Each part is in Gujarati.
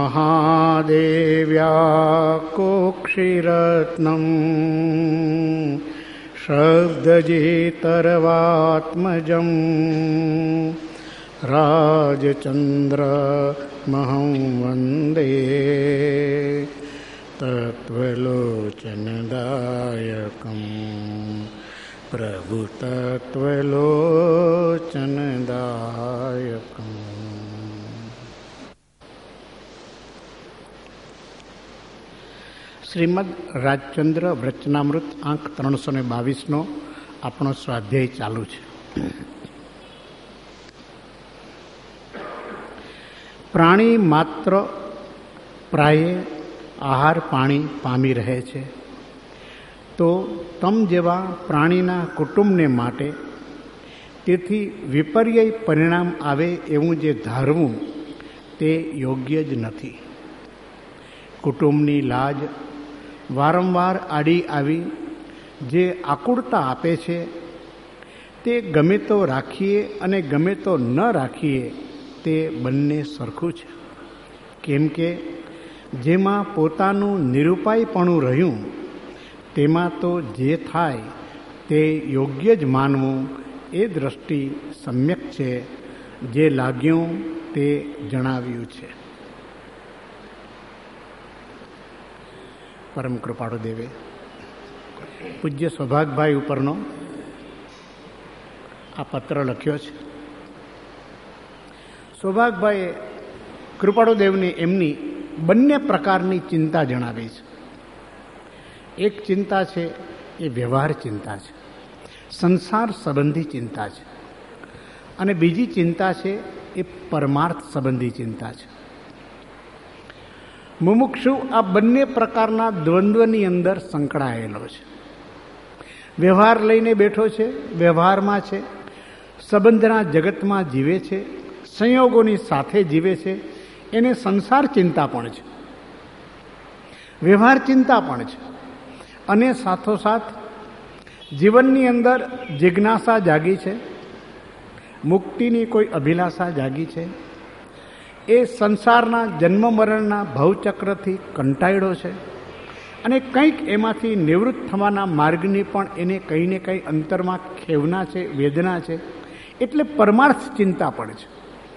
મહાદેવ્યાકોક્ષિરત્નમ શબ્દજેતર્વાત્મજં રાજચંદ્રમહં વંદે તત્વલોચનદાયકં પ્રભુ તત્વલોચનદાયકં. શ્રીમદ રાજચંદ્ર વચનામૃત આંક 322 આપણો સ્વાધ્યાય ચાલુ છે. પ્રાણી માત્ર પ્રાયે આહાર પાણી પામી રહે છે, તો તમ જેવા પ્રાણીના કુટુંબને માટે તેથી વિપર્યય પરિણામ આવે એવું જે ધારવું તે યોગ્ય જ નથી. કુટુંબની લાજ વારંવાર આડી આવી જે આકુળતા આપે છે તે ગમે તો રાખીએ અને ગમે તો ન રાખીએ તે બંને સરખું છે. કેમ કે જેમાં પોતાનું નિરૂપાયપણું રહ્યું તેમાં તો જે થાય તે યોગ્ય જ માનવું એ દ્રષ્ટિ સમ્યક છે. જે લાગ્યું તે જણાવ્યું છે. પરમ કૃપાળુ દેવે પૂજ્ય સૌભાગભાઈ ઉપરનો આ પત્ર લખ્યો છે. સૌભાગભાઈએ કૃપાળુ દેવને એમની બંને પ્રકારની ચિંતા જણાવી છે. એક ચિંતા છે એ વ્યવહાર ચિંતા છે, સંસાર સંબંધી ચિંતા છે, અને બીજી ચિંતા છે એ પરમાર્થ સંબંધી ચિંતા છે. મુમુક્ષુ આ બંને પ્રકારના દ્વંદ્વની અંદર સંકળાયેલો છે. વ્યવહાર લઈને બેઠો છે, વ્યવહારમાં છે, સંબંધના જગતમાં જીવે છે, સંયોગોની સાથે જીવે છે. એને સંસાર ચિંતા પણ છે, વ્યવહાર ચિંતા પણ છે, અને સાથોસાથ જીવનની અંદર જિજ્ઞાસા જાગી છે, મુક્તિની કોઈ અભિલાષા જાગી છે. એ સંસારના જન્મ મરણના ભવચક્રથી કંટાળ્યો છે અને કંઈક એમાંથી નિવૃત્ત થવાના માર્ગની પણ એને કંઈ ને કંઈ અંતરમાં ખેવના છે, વેદના છે. એટલે પરમાર્થ ચિંતા પણ છે.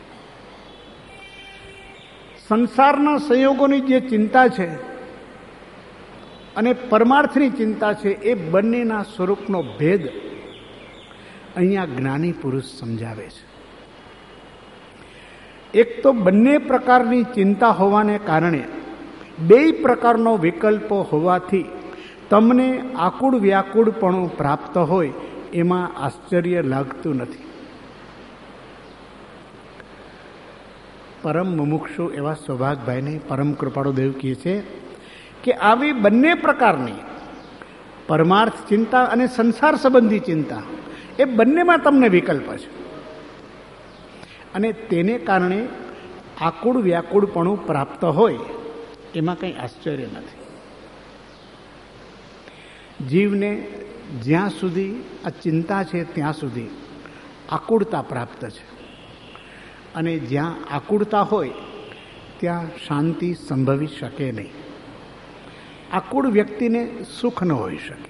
સંસારના સંયોગોની જે ચિંતા છે અને પરમાર્થની ચિંતા છે એ બંનેના સ્વરૂપનો ભેદ અહીંયા જ્ઞાની પુરુષ સમજાવે છે. એક તો બંને પ્રકારની ચિંતા હોવાને કારણે બે પ્રકારનો વિકલ્પો હોવાથી તમને આકુળ વ્યાકુળપણું પ્રાપ્ત હોય એમાં આશ્ચર્ય લાગતું નથી. પરમ મુમુક્ષુ એવા સૌભાગભાઈને પરમ કૃપાળુ દેવ કહે છે કે આવી બંને પ્રકારની પરમાર્થ ચિંતા અને સંસાર સંબંધી ચિંતા એ બંનેમાં તમને વિકલ્પ છે, અને તેને કારણે આકુળ વ્યાકુળપણું પ્રાપ્ત હોય એમાં કંઈ આશ્ચર્ય નથી. જીવને જ્યાં સુધી આ ચિંતા છે ત્યાં સુધી આકુળતા પ્રાપ્ત છે, અને જ્યાં આકુળતા હોય ત્યાં શાંતિ સંભવી શકે નહીં. આકુળ વ્યક્તિને સુખ ન હોઈ શકે.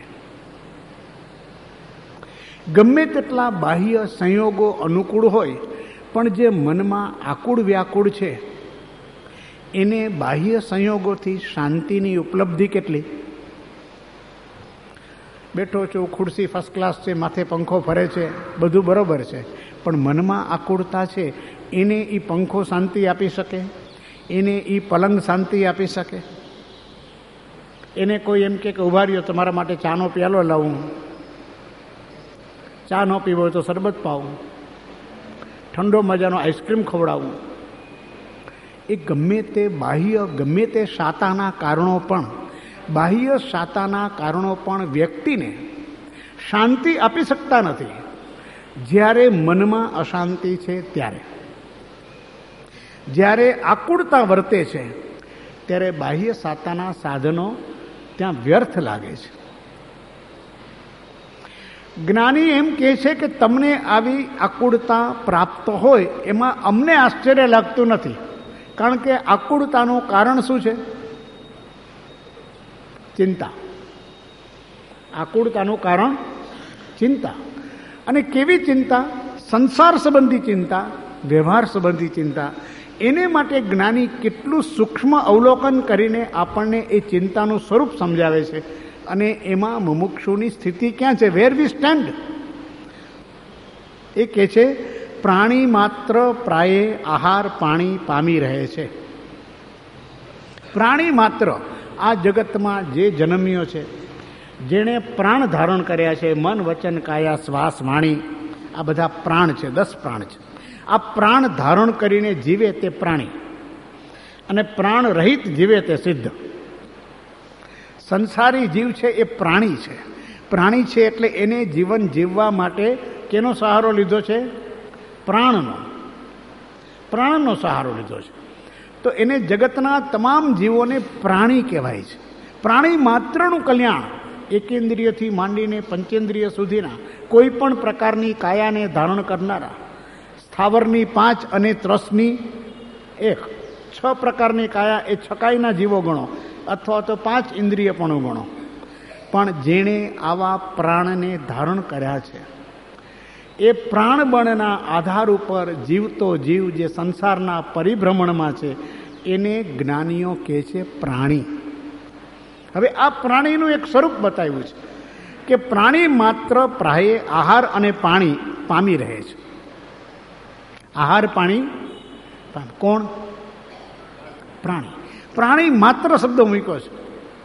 ગમે તેટલા બાહ્ય સંયોગો અનુકૂળ હોય પણ જે મનમાં આકુળ વ્યાકુળ છે એને બાહ્ય સંયોગોથી શાંતિની ઉપલબ્ધિ કેટલી? બેઠો છું, ખુરશી ફર્સ્ટ ક્લાસ છે, માથે પંખો ફરે છે, બધું બરોબર છે, પણ મનમાં આકુળતા છે. એને એ પંખો શાંતિ આપી શકે? એને એ પલંગ શાંતિ આપી શકે? એને કોઈ એમ કે ઉભા રહ્યો, તમારા માટે ચાનો પ્યાલો લાવું, ચા ન પીવો હોય તો શરબત પાવું, ઠંડો મજાનો આઈસ્ક્રીમ ખવડાવું, એ ગમે તે બાહ્ય ગમે તે શાતાના કારણો પણ બાહ્ય શાતાના કારણો પણ વ્યક્તિને શાંતિ આપી શકતા નથી. જ્યારે મનમાં અશાંતિ છે ત્યારે, જ્યારે આકુળતા વર્તે છે ત્યારે બાહ્ય શાતાના સાધનો ત્યાં વ્યર્થ લાગે છે. જ્ઞાની એમ કહે છે કે તમને આવી આકુળતા પ્રાપ્ત હોય એમાં અમને આશ્ચર્ય લાગતું નથી. કારણ કે આકુળતાનું કારણ શું છે? ચિંતા. આકુળતાનું કારણ ચિંતા. અને કેવી ચિંતા? સંસાર સંબંધી ચિંતા, વ્યવહાર સંબંધી ચિંતા. એને માટે જ્ઞાની કેટલું સૂક્ષ્મ અવલોકન કરીને આપણને એ ચિંતાનું સ્વરૂપ સમજાવે છે. અને એમાં મુમુક્ષુની સ્થિતિ ક્યાં છે? વેર વી સ્ટેન્ડ. એ કહે છે પ્રાણી માત્ર પ્રાયે આહાર પાણી પામી રહે છે. પ્રાણી માત્ર આ જગતમાં જે જન્મ્યો છે, જેણે પ્રાણ ધારણ કર્યા છે, મન વચન કાયા શ્વાસ વાણી, આ બધા પ્રાણ છે, 10 પ્રાણ છે. આ પ્રાણ ધારણ કરીને જીવે તે પ્રાણી, અને પ્રાણ રહિત જીવે તે સિદ્ધ. સંસારી જીવ છે એ પ્રાણી છે. પ્રાણી છે એટલે એને જીવન જીવવા માટે કેનો સહારો લીધો છે? પ્રાણનો સહારો લીધો છે. તો એને જગતના તમામ જીવોને પ્રાણી કહેવાય છે. પ્રાણી માત્રનું કલ્યાણ એકેન્દ્રિયથી માંડીને પંચેન્દ્રિય સુધીના કોઈ પણ પ્રકારની કાયાને ધારણ કરનારા, સ્થાવરની 5 અને ત્રસની 1, 6 પ્રકારની કાયા એ છકાઈના જીવો ગણો, અથવા તો 5 ઇન્દ્રિયપણું ગણો. પણ જેણે આવા પ્રાણને ધારણ કર્યા છે, એ પ્રાણબળના આધાર ઉપર જીવતો જીવ જે સંસારના પરિભ્રમણમાં છે, એને જ્ઞાનીઓ કહે છે પ્રાણી. હવે આ પ્રાણીનું એક સ્વરૂપ બતાવ્યું છે કે પ્રાણી માત્ર પ્રાયે આહાર અને પાણી પામી રહે છે. આહાર પાણી કોણ? પ્રાણી. પ્રાણી માત્ર શબ્દ મૂક્યો છે.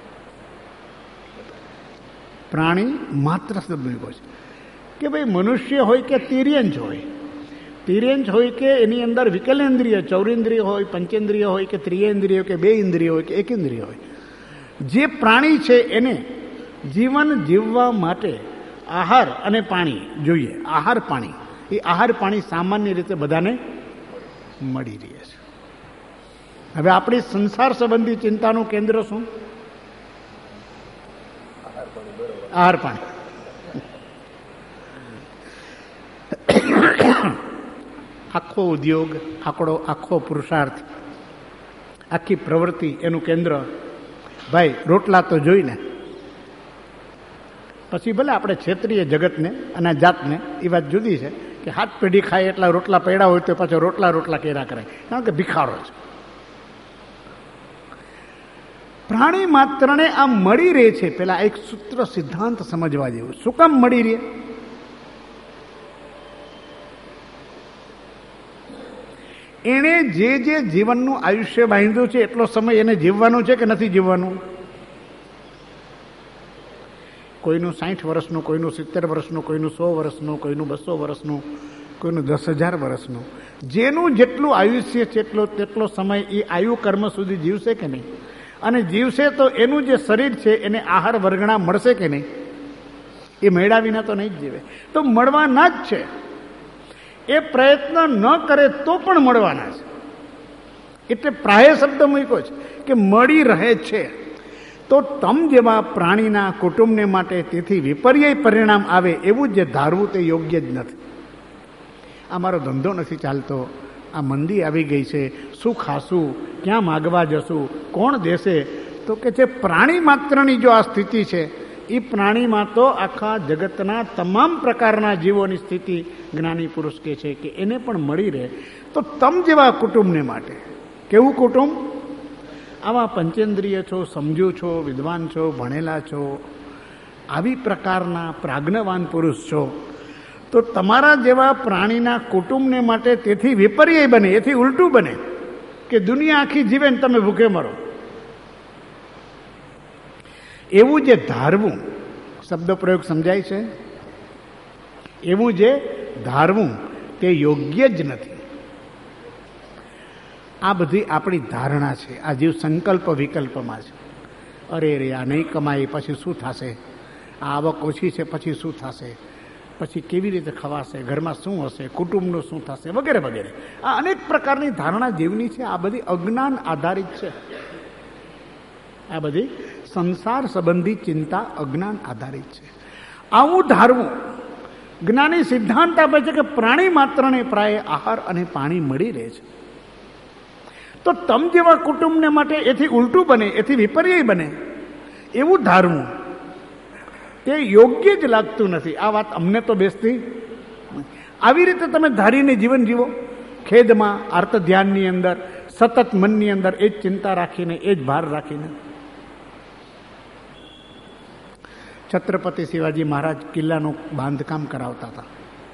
પ્રાણી માત્ર શબ્દ મૂક્યો છે કે ભાઈ મનુષ્ય હોય કે તિર્યંચ હોય, તિર્યંચ હોય કે એની અંદર વિકલેન્દ્રિય, ચૌરેન્દ્રિય હોય, પંચેન્દ્રિય હોય કે ત્રિયેન્દ્રિય કે 2 ઇન્દ્રિય હોય કે 1 ઇન્દ્રિય હોય, જે પ્રાણી છે એને જીવન જીવવા માટે આહાર અને પાણી જોઈએ. આહાર પાણી, એ આહાર પાણી સામાન્ય રીતે બધાને મળી રહે છે. હવે આપણી સંસાર સંબંધી ચિંતાનું કેન્દ્ર શું? આહાર પાણી. આખો ઉદ્યોગ, આખો પુરુષાર્થ, આખી પ્રવૃત્તિ એનું કેન્દ્ર ભાઈ રોટલા તો જોઈને. પછી ભલે આપણે ક્ષેત્રીય જગતને અને જાતને એ વાત જુદી છે કે હાથ પેઢી ખાય એટલા રોટલા પડ્યા હોય તો પાછો રોટલા કર્યા કરે, કારણ કે ભિખારો છે. પ્રાણી માત્રને આ મળી રહે છે. પેલા એક સૂત્ર સિદ્ધાંત સમજવા જેવું. શું કામ મળી રહે? એણે જે જીવનનું આયુષ્ય બાંધ્યું છે એટલો સમય એને જીવવાનું છે કે નથી જીવવાનું? કોઈનું 60 વર્ષનું, કોઈનું 70 વર્ષનું, કોઈનું 100 વર્ષનું, કોઈનું 200 વર્ષનું, કોઈનું 10,000 વર્ષનું. જેનું જેટલું આયુષ્ય છે તેટલો સમય એ આયુ કર્મ સુધી જીવશે કે નહીં? અને જીવશે તો એનું જે શરીર છે એને આહાર વર્ગણા મળશે કે નહીં? એ મેળા વિના તો નહીં જ જીવે. તો મળવાના જ છે. એ પ્રયત્ન ન કરે તો પણ મળવાના છે. એટલે પ્રાય શબ્દ મૂક્યો છે કે મળી રહે છે. તો તમ જેવા પ્રાણીના કુટુંબને માટે તેથી વિપર્યય પરિણામ આવે એવું જે ધારવું તે યોગ્ય જ નથી. આ મારો ધંધો નથી ચાલતો, આ મંદી આવી ગઈ છે, શું ખાશું, ક્યાં માગવા જશું, કોણ દેશે? તો કે છે પ્રાણી માત્રની જો આ સ્થિતિ છે, એ પ્રાણીમાં તો આખા જગતના તમામ પ્રકારના જીવોની સ્થિતિ જ્ઞાની પુરુષ કહે છે કે એને પણ મળી રહે. તો તમ જેવા કુટુંબને માટે, કેવું કુટુંબ? આવા પંચેન્દ્રિય છો, સમજુ છો, વિદ્વાન છો, ભણેલા છો, આવી પ્રકારના પ્રાજ્ઞવાન પુરુષ છો, તો તમારા જેવા પ્રાણીના કુટુંબને માટે તેથી વિપર્યય બને, એથી ઉલટું બને કે દુનિયા આખી જીવે ને તમે ભૂખે મરો. એવું જે ધારવું, શબ્દ પ્રયોગ સમજાય છે? એવું જે ધારવું તે યોગ્ય જ નથી. આ બધી આપણી ધારણા છે. આ જીવ સંકલ્પ વિકલ્પમાં છે. અરે રે આ નહીં કમાય પછી શું થશે, આ આવક ઓછી છે પછી શું થશે, પછી કેવી રીતે ખવાશે, ઘરમાં શું હશે, કુટુંબનું શું થશે, વગેરે વગેરે. આ અનેક પ્રકારની ધારણા જીવની છે. આ બધી અજ્ઞાન આધારિત છે. આ બધી સંસાર સંબંધી ચિંતા અજ્ઞાન આધારિત છે. આવું ધારવું જ્ઞાની સિદ્ધાંત આપે છે કે પ્રાણી માત્રને પ્રાય આહાર અને પાણી મળી રહે છે. તો તો તમ જેવા કુટુંબને માટે એથી ઉલટું બને, એથી વિપર્ય બને એવું ધારવું તે યોગ્ય જ લાગતું નથી. આ વાત અમને તો બેસતી. આવી રીતે તમે ધારીને જીવન જીવો, ખેદમાં, આર્ત ધ્યાનની અંદર, સતત મનની અંદર એ જ ચિંતા રાખીને, એ જ ભાર રાખીને. છત્રપતિ શિવાજી મહારાજ કિલ્લાનું બાંધકામ કરાવતા હતા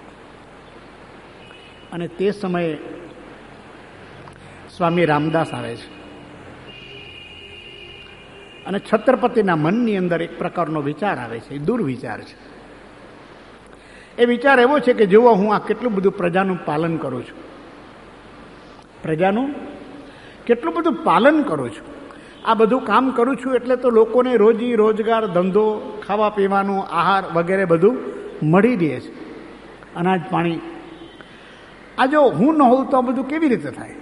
અને તે સમયે સ્વામી રામદાસ આવે છે અને છત્રપતિના મનની અંદર એક પ્રકારનો વિચાર આવે છે, એ દુર્વિચાર છે. એ વિચાર એવો છે કે જુઓ, હું આ કેટલું બધું પ્રજાનું પાલન કરું છું, પ્રજાનું કેટલું બધું પાલન કરું છું, આ બધું કામ કરું છું એટલે તો લોકોને રોજી રોજગાર, ધંધો, ખાવા પીવાનું, આહાર વગેરે બધું મળી રહે છે, અનાજ પાણી. આ જો હું ન હોઉં તો આ બધું કેવી રીતે થાય?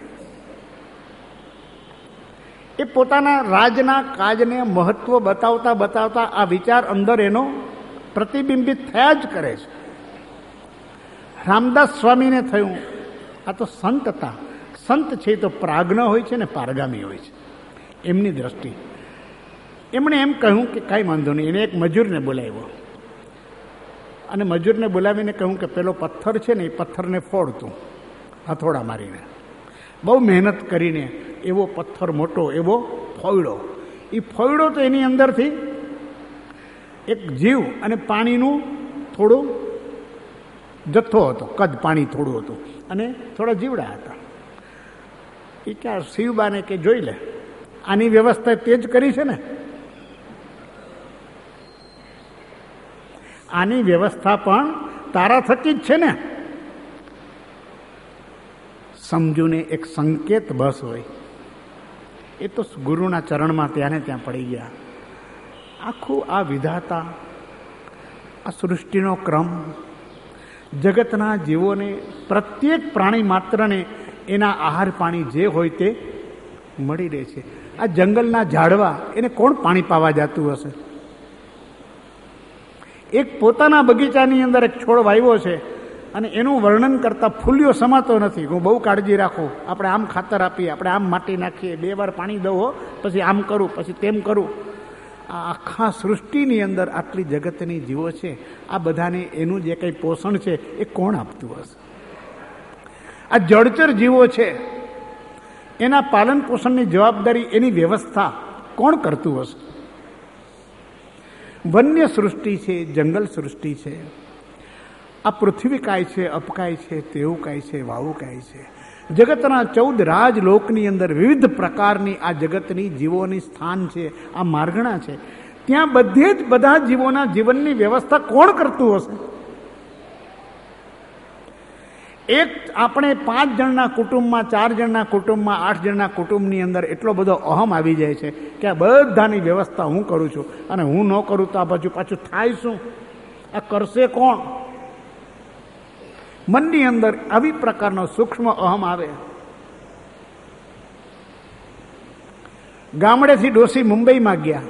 એ પોતાના રાજના કાજને મહત્વ બતાવતા બતાવતા આ વિચાર અંદર એનો પ્રતિબિંબિત થયા જ કરે છે. રામદાસ સ્વામીને થયું, આ તો સંત હતા. સંત છે તો પ્રાજ્ઞ હોય છે ને પારગામી હોય છે. એમની દ્રષ્ટિ, એમણે એમ કહ્યું કે કાંઈ વાંધો નહીં. એને એક મજૂરને બોલાવ્યો અને મજૂરને બોલાવીને કહ્યું કે પેલો પથ્થર છે ને એ પથ્થરને ફોડતું હથોડા મારીને. બહુ મહેનત કરીને એવો પથ્થર મોટો એવો ફોડ્યો. એ ફોડ્યો તો એની અંદરથી એક જીવ અને પાણીનું થોડું જથ્થો હતો, કદ પાણી થોડું હતું અને થોડા જીવડા હતા. એ ક્યાં શિવબાને કે જોઈ લે, આની વ્યવસ્થા તે જ કરી છે ને, આની વ્યવસ્થા પણ તારા થકી જ છે ને. સમજુને એક સંકેત બસ હોય, એ તો ગુરુના ચરણમાં ત્યાં ને ત્યાં પડી ગયા. આખું આ વિધાતા, આ સૃષ્ટિનો ક્રમ, જગતના જીવોને, પ્રત્યેક પ્રાણી માત્રને એના આહાર પાણી જે હોય તે મળી રહે છે. આ જંગલના ઝાડવા, એને કોણ પાણી પાવા જતું હશે? એક પોતાના બગીચાની અંદર એક છોડ વાવ્યો છે અને એનું વર્ણન કરતા ફૂલ્યો સમાતો નથી. હું બહુ કાળજી રાખું, આપણે આમ ખાતર આપીએ, આપણે આમ માટી નાખીએ, 2 વાર પાણી દઉં, પછી આમ કરું, પછી તેમ કરું. આ આખા સૃષ્ટિની અંદર આટલી જગતની જીવો છે, આ બધાને એનું જે કંઈ પોષણ છે એ કોણ આપતું હશે? આ જળચર જીવો છે, એના પાલન પોષણની જવાબદારી, એની વ્યવસ્થા કોણ કરતું હશે? વન્ય સૃષ્ટિ છે, જંગલ સૃષ્ટિ છે, આ પૃથ્વી કાય છે, અપકાય છે, તેવું કાય છે, વાવું કાય છે. જગતના 14 રાજલોકની અંદર વિવિધ પ્રકારની આ જગતની જીવોની સ્થાન છે, આ માર્ગણા છે. ત્યાં બધે જ બધા જીવોના જીવનની વ્યવસ્થા કોણ કરતું હશે? એક આપણે 5 જણના કુટુંબમાં, 4 જણના કુટુંબમાં, 8 જણના કુટુંબની અંદર એટલો બધો અહમ આવી જાય છે કે આ બધાની વ્યવસ્થા હું કરું છું અને હું ન કરું તો આ બાજુ પાછું થાય શું? આ કરશે કોણ? મનની અંદર આવી પ્રકારનો સૂક્ષ્મ અહમ આવે. ગામડેથી ડોસી મુંબઈમાં ગયા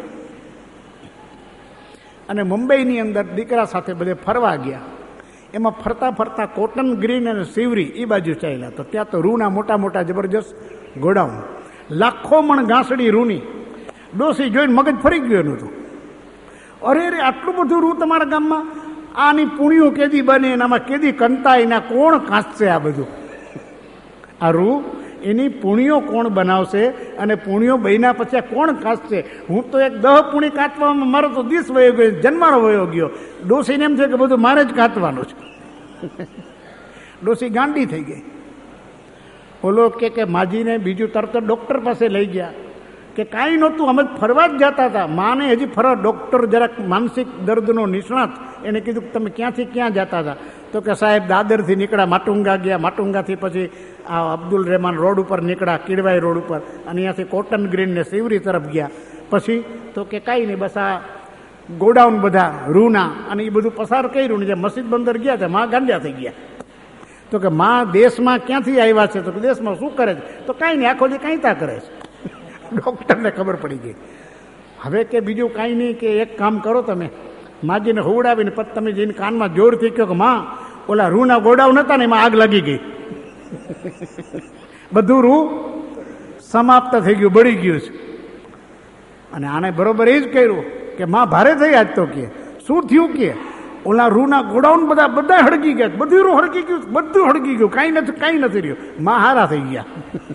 અને મુંબઈની અંદર દીકરા સાથે બધે ફરવા ગયા. એમાં ફરતા ફરતા કોટન ગ્રીન અને સિવરી એ બાજુ ચાલ્યા. તો ત્યાં તો રૂના મોટા મોટા જબરજસ્ત ગોડાઉન, લાખો મણ ઘાસડી રૂની. ડોસી જોઈને મગજ ફરી ગયું એનું તો, અરે રે આટલું બધું રૂ તમારા ગામમાં? આની પૂણીઓ કેદી બને, એનામાં કેદી કંતાય, એના કોણ કાચશે આ બધું? આ રૂ એની પૂણીઓ કોણ બનાવશે અને પૂણીઓ બન્યા પછી કોણ કાચશે? હું તો એક 10 પૂણી કાચવામાં મારો તો દિવસ વયો ગયો, જન્મારો વયો ગયો. ડોસીને એમ છે કે બધું મારે જ કાચવાનું છે. ડોસી ગાંડી થઈ ગઈ. ઓલો કે માજીને બીજું તરત ડોક્ટર પાસે લઈ ગયા કે કાંઈ નહોતું, અમે ફરવા જ જતા હતા. માને હજી ફરવા, ડોક્ટર જરાક માનસિક દર્દનો નિષ્ણાત, એને કીધું તમે ક્યાંથી ક્યાં જતા હતા? તો કે સાહેબ દાદરથી નીકળ્યા, માટુંગા ગયા, માટુંગાથી પછી આ અબ્દુલ રહેમાન રોડ ઉપર નીકળ્યા, કિડવાઈ રોડ ઉપર, અને અહીંયાથી કોટન ગ્રીન ને સિવરી તરફ ગયા. પછી તો કે કાંઈ નહીં, બસ આ ગોડાઉન બધા રૂના અને એ બધું પસાર કર્યું ને જે મસ્જિદ બંદર ગયા છે માં ગાંડિયા થઈ ગયા. તો કે માં દેશમાં ક્યાંથી આવ્યા છે? તો કે દેશમાં શું કરે છે? તો કાંઈ નહીં, આખો દી કાંઈ તા કરે છે. ડૉક્ટરને ખબર પડી ગઈ. હવે કે બીજું કાંઈ નહીં, કે એક કામ કરો, તમે માજીને હોવડાવીને પછી તમે જઈને કાનમાં જોરથી કહો કે માં ઓલા રૂના ગોડાઉન હતા ને એમાં આગ લાગી ગઈ. બધું રૂ સમાપ્ત થઈ ગયું, બળી ગયું છે. અને આને બરોબર એ જ કર્યું કે માં ભારે થઈ આજ તો કે શું થયું કે ઓલા રૂના ગોડાઉન બધા હળગી ગયા, બધું રૂ હળગી ગયું, બધું હળગી ગયું, કાંઈ નથી રહ્યું. માં હારા થઈ ગયા.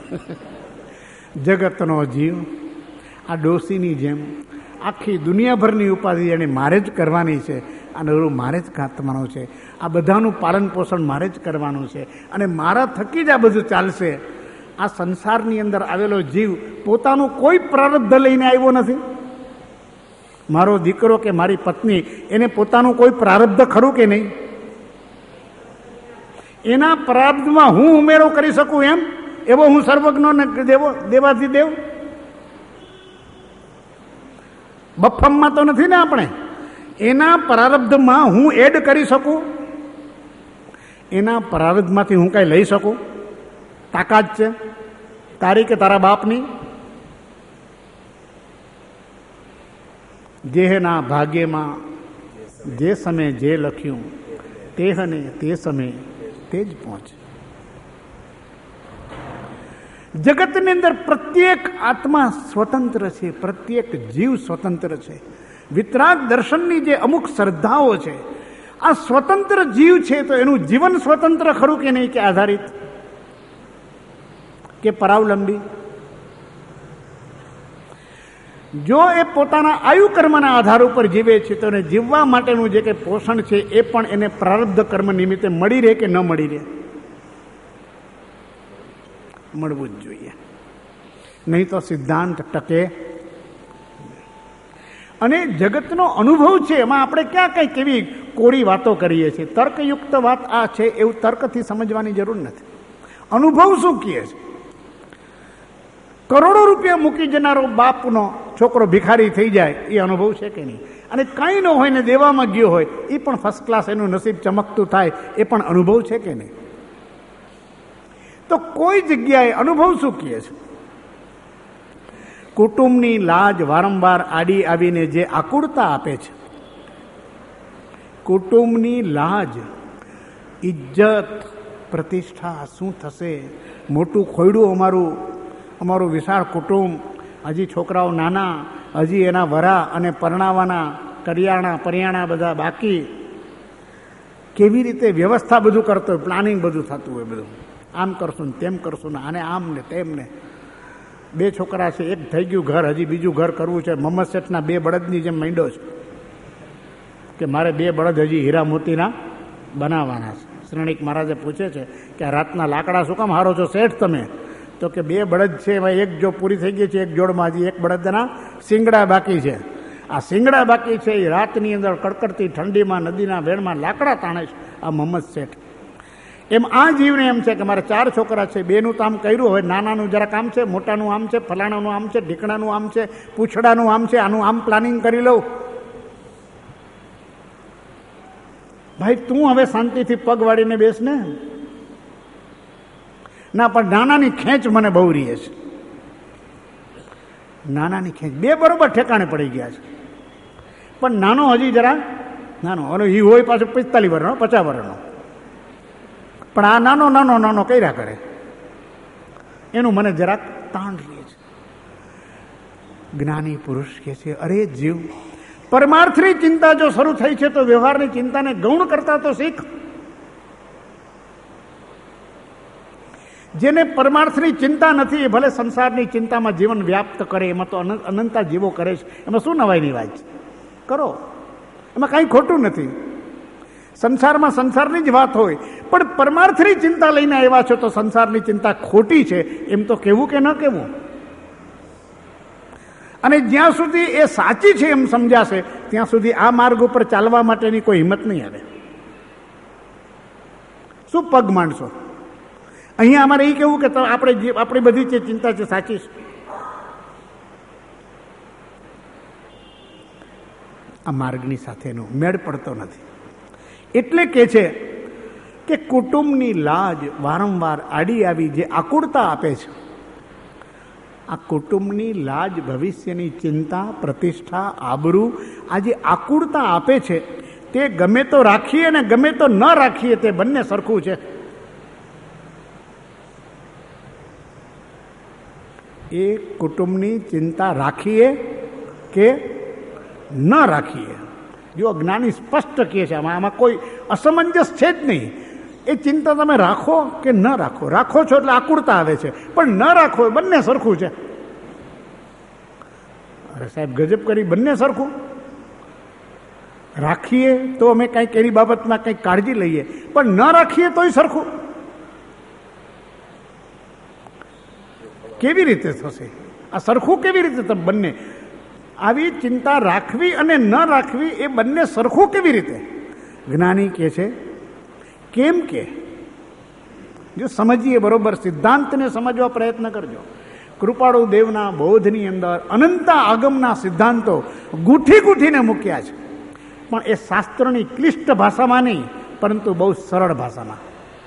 જગતનો જીવ આ ડોસીની જેમ આખી દુનિયાભરની ઉપાધિ એને મારે જ કરવાની છે, અને મારે જ કાતવાનું છે, આ બધાનું પાલન પોષણ મારે જ કરવાનું છે, અને મારા થકી જ આ બધું ચાલશે. આ સંસારની અંદર આવેલો જીવ પોતાનું કોઈ પ્રારબ્ધ લઈને આવ્યો નથી. મારો દીકરો કે મારી પત્ની, એને પોતાનું કોઈ પ્રારબ્ધ ખરું કે નહીં? એના પ્રારબ્ધમાં હું ઉમેરો કરી શકું એવો હું સર્વજ્ઞ ને દેવાધિદેવ? બફમમાં તો નથી ને આપણે. એના પ્રારબ્ધમાં હું એડ કરી શકું? એના પ્રારબ્ધમાંથી હું કઈ લઈ શકું? તાકાત છે તારી કે તારા બાપની? જેહના ભાગ્યમાં જે સમયે જે લખ્યું તેહને તે સમયે તે જ પહોંચે. જગતની અંદર પ્રત્યેક આત્મા સ્વતંત્ર છે, પ્રત્યેક જીવ સ્વતંત્ર છે. વિતરાગ દર્શનની જે અમુક શ્રદ્ધાઓ છે, આ સ્વતંત્ર જીવ છે તો એનું જીવન સ્વતંત્ર ખરું કે નહીં, કે આધારિત કે પરાવલંબી? જો એ પોતાના આયુ કર્મના આધાર ઉપર જીવે છે તો એને જીવવા માટેનું જે કંઈ પોષણ છે એ પણ એને પ્રારબ્ધ કર્મ નિમિત્તે મળી રહે કે ન મળી રહે? મળવું જ જોઈએ, નહીં તો સિદ્ધાંત ટકે. અને જગતનો અનુભવ છે એમાં આપણે ક્યાં કંઈ કેવી કોરી વાતો કરીએ છીએ. તર્કયુક્ત વાત આ છે એવું તર્કથી સમજવાની જરૂર નથી. અનુભવ શું કહે છે? કરોડો રૂપિયા મૂકી જનારો બાપનો છોકરો ભિખારી થઈ જાય એ અનુભવ છે કે નહીં? અને કંઈ ન હોય ને દેવામાં ગયો હોય એ પણ ફર્સ્ટ ક્લાસ એનું નસીબ ચમકતું થાય એ પણ અનુભવ છે કે નહીં? તો કોઈ જગ્યાએ અનુભવ શું કહે છે? કુટુંબની લાજ વારંવાર આડી આવીને જે આકુળતા આપે છે, કુટુંબની લાજ, ઇજ્જત, પ્રતિષ્ઠા શું થશે? મોટું ખોયડું અમારું વિશાળ કુટુંબ, હજી છોકરાઓ નાના, હજી એના વરા અને પરણાવાના કરિયાણા બધા બાકી. કેવી રીતે વ્યવસ્થા બધું કરતો હોય, પ્લાનિંગ બધું થતું હોય, બધું આમ કરશું ને તેમ કરશું ને આને આમ ને તેમ ને. 2 છોકરા છે, એક થઈ ગયું ઘર, હજી બીજું ઘર કરવું છે. મોહમ્મદ શેઠના 2 બળદની જેમ માંડ્યો છે કે મારે 2 બળદ હજી હીરા મોતીના બનાવવાના છે. શ્રેણિક મહારાજે પૂછે છે કે આ રાતના લાકડા શું કામ હારો છો શેઠ તમે? તો કે 2 બળદ છે, એમાં એક જો પૂરી થઈ ગઈ છે, એક જોડમાં હજી એક બળદના શિંગડા બાકી છે. આ શિંગડા બાકી છે એ રાતની અંદર કડકડતી ઠંડીમાં નદીના વેણમાં લાકડા તાણે છે આ મોહમ્મદ શેઠ. એમ આ જીવને એમ છે કે મારે 4 છોકરા છે, 2નું તો આમ કર્યું, હવે નાનાનું જરાક આમ છે, મોટાનું આમ છે, ફલાણાનું આમ છે, ઢીકણાનું આમ છે, પૂછડાનું આમ છે, આનું આમ પ્લાનિંગ કરી લઉં. ભાઈ તું હવે શાંતિથી પગ વાળીને બેસ ને. ના, પણ નાનાની ખેંચ મને બહુ રહે છે. નાનાની ખેંચ 2 બરોબર ઠેકાણે પડી ગયા છે, પણ નાનો હજી જરા નાનો, અને એ હોય પાછો 45 વર્ષનો 50 વર્ષનો, પણ આ નાનો કર્યા કરે એનું મને જરાક તાણ રહે છે. જ્ઞાની પુરુષ કહે છે, અરે જીવ, પરમાર્થની ચિંતા જો શરૂ થઈ છે તો વ્યવહારની ચિંતાને ગૌણ કરતા તો શીખ. જેને પરમાર્થની ચિંતા નથી એ ભલે સંસારની ચિંતામાં જીવન વ્યાપ્ત કરે, એમાં તો અનંતા જીવો કરે છે, એમાં શું નવાઈની વાત છે? કરો, એમાં કાંઈ ખોટું નથી. સંસારમાં સંસારની જ વાત હોય, પણ પરમાર્થની ચિંતા લઈને આવ્યા છો તો સંસારની ચિંતા ખોટી છે એમ તો કહેવું કે ન કહેવું? અને જ્યાં સુધી એ સાચી છે એમ સમજાશે ત્યાં સુધી આ માર્ગ ઉપર ચાલવા માટેની કોઈ હિંમત નહીં આવે. શું પગ માંડશો? અહીંયા અમારે એ કેવું કે આપણી બધી જે ચિંતા છે સાચી છે. આ માર્ગની સાથેનો મેળ પડતો નથી. એટલે કે છે કે કુટુંબની લાજ વારંવાર આડી આવી જે આકુળતા આપે છે, આ કુટુંબની લાજ, ભવિષ્યની ચિંતા, પ્રતિષ્ઠા, આબરૂ, આ જે આકુળતા આપે છે તે ગમે તો રાખીએ ને ગમે તો ન રાખીએ તે બંને સરખું છે. એ કુટુંબની ચિંતા રાખીએ કે ન રાખીએ. જો જ્ઞાની સ્પષ્ટ કહે છે, આમાં કોઈ અસમંજસ છે જ નહીં. એ ચિંતા તમે રાખો કે ન રાખો, રાખો છો એટલે આકુળતા આવે છે, પણ ન રાખો બંને સરખું છે. અરે સાહેબ ગજબ કરી, બંને સરખું. રાખીએ તો અમે કંઈક એની બાબતમાં કંઈક કાળજી લઈએ, પણ ન રાખીએ તોય સરખું. કેવી રીતે થશે આ સરખું? કેવી રીતે તમે બંને આવી ચિંતા રાખવી અને ન રાખવી એ બંને સરખું કેવી રીતે? જ્ઞાની કહે છે કેમ કે જો સમજીએ બરોબર, સિદ્ધાંતને સમજવા પ્રયત્ન કરજો. કૃપાળુ દેવના બોધની અંદર અનંતા આગમના સિદ્ધાંતો ગૂંથી ગૂંથીને મૂક્યા છે, પણ એ શાસ્ત્રની ક્લિષ્ટ ભાષામાં નહીં, પરંતુ બહુ સરળ ભાષામાં,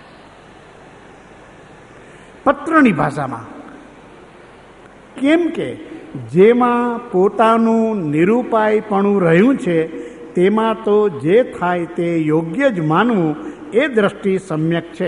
પત્રની ભાષામાં. કેમ કે જેમાં પોતાનું નિરૂપાયપણું રહ્યું છે તેમાં તો જે થાય તે યોગ્ય જ માનવું એ દ્રષ્ટિ સમ્યક છે.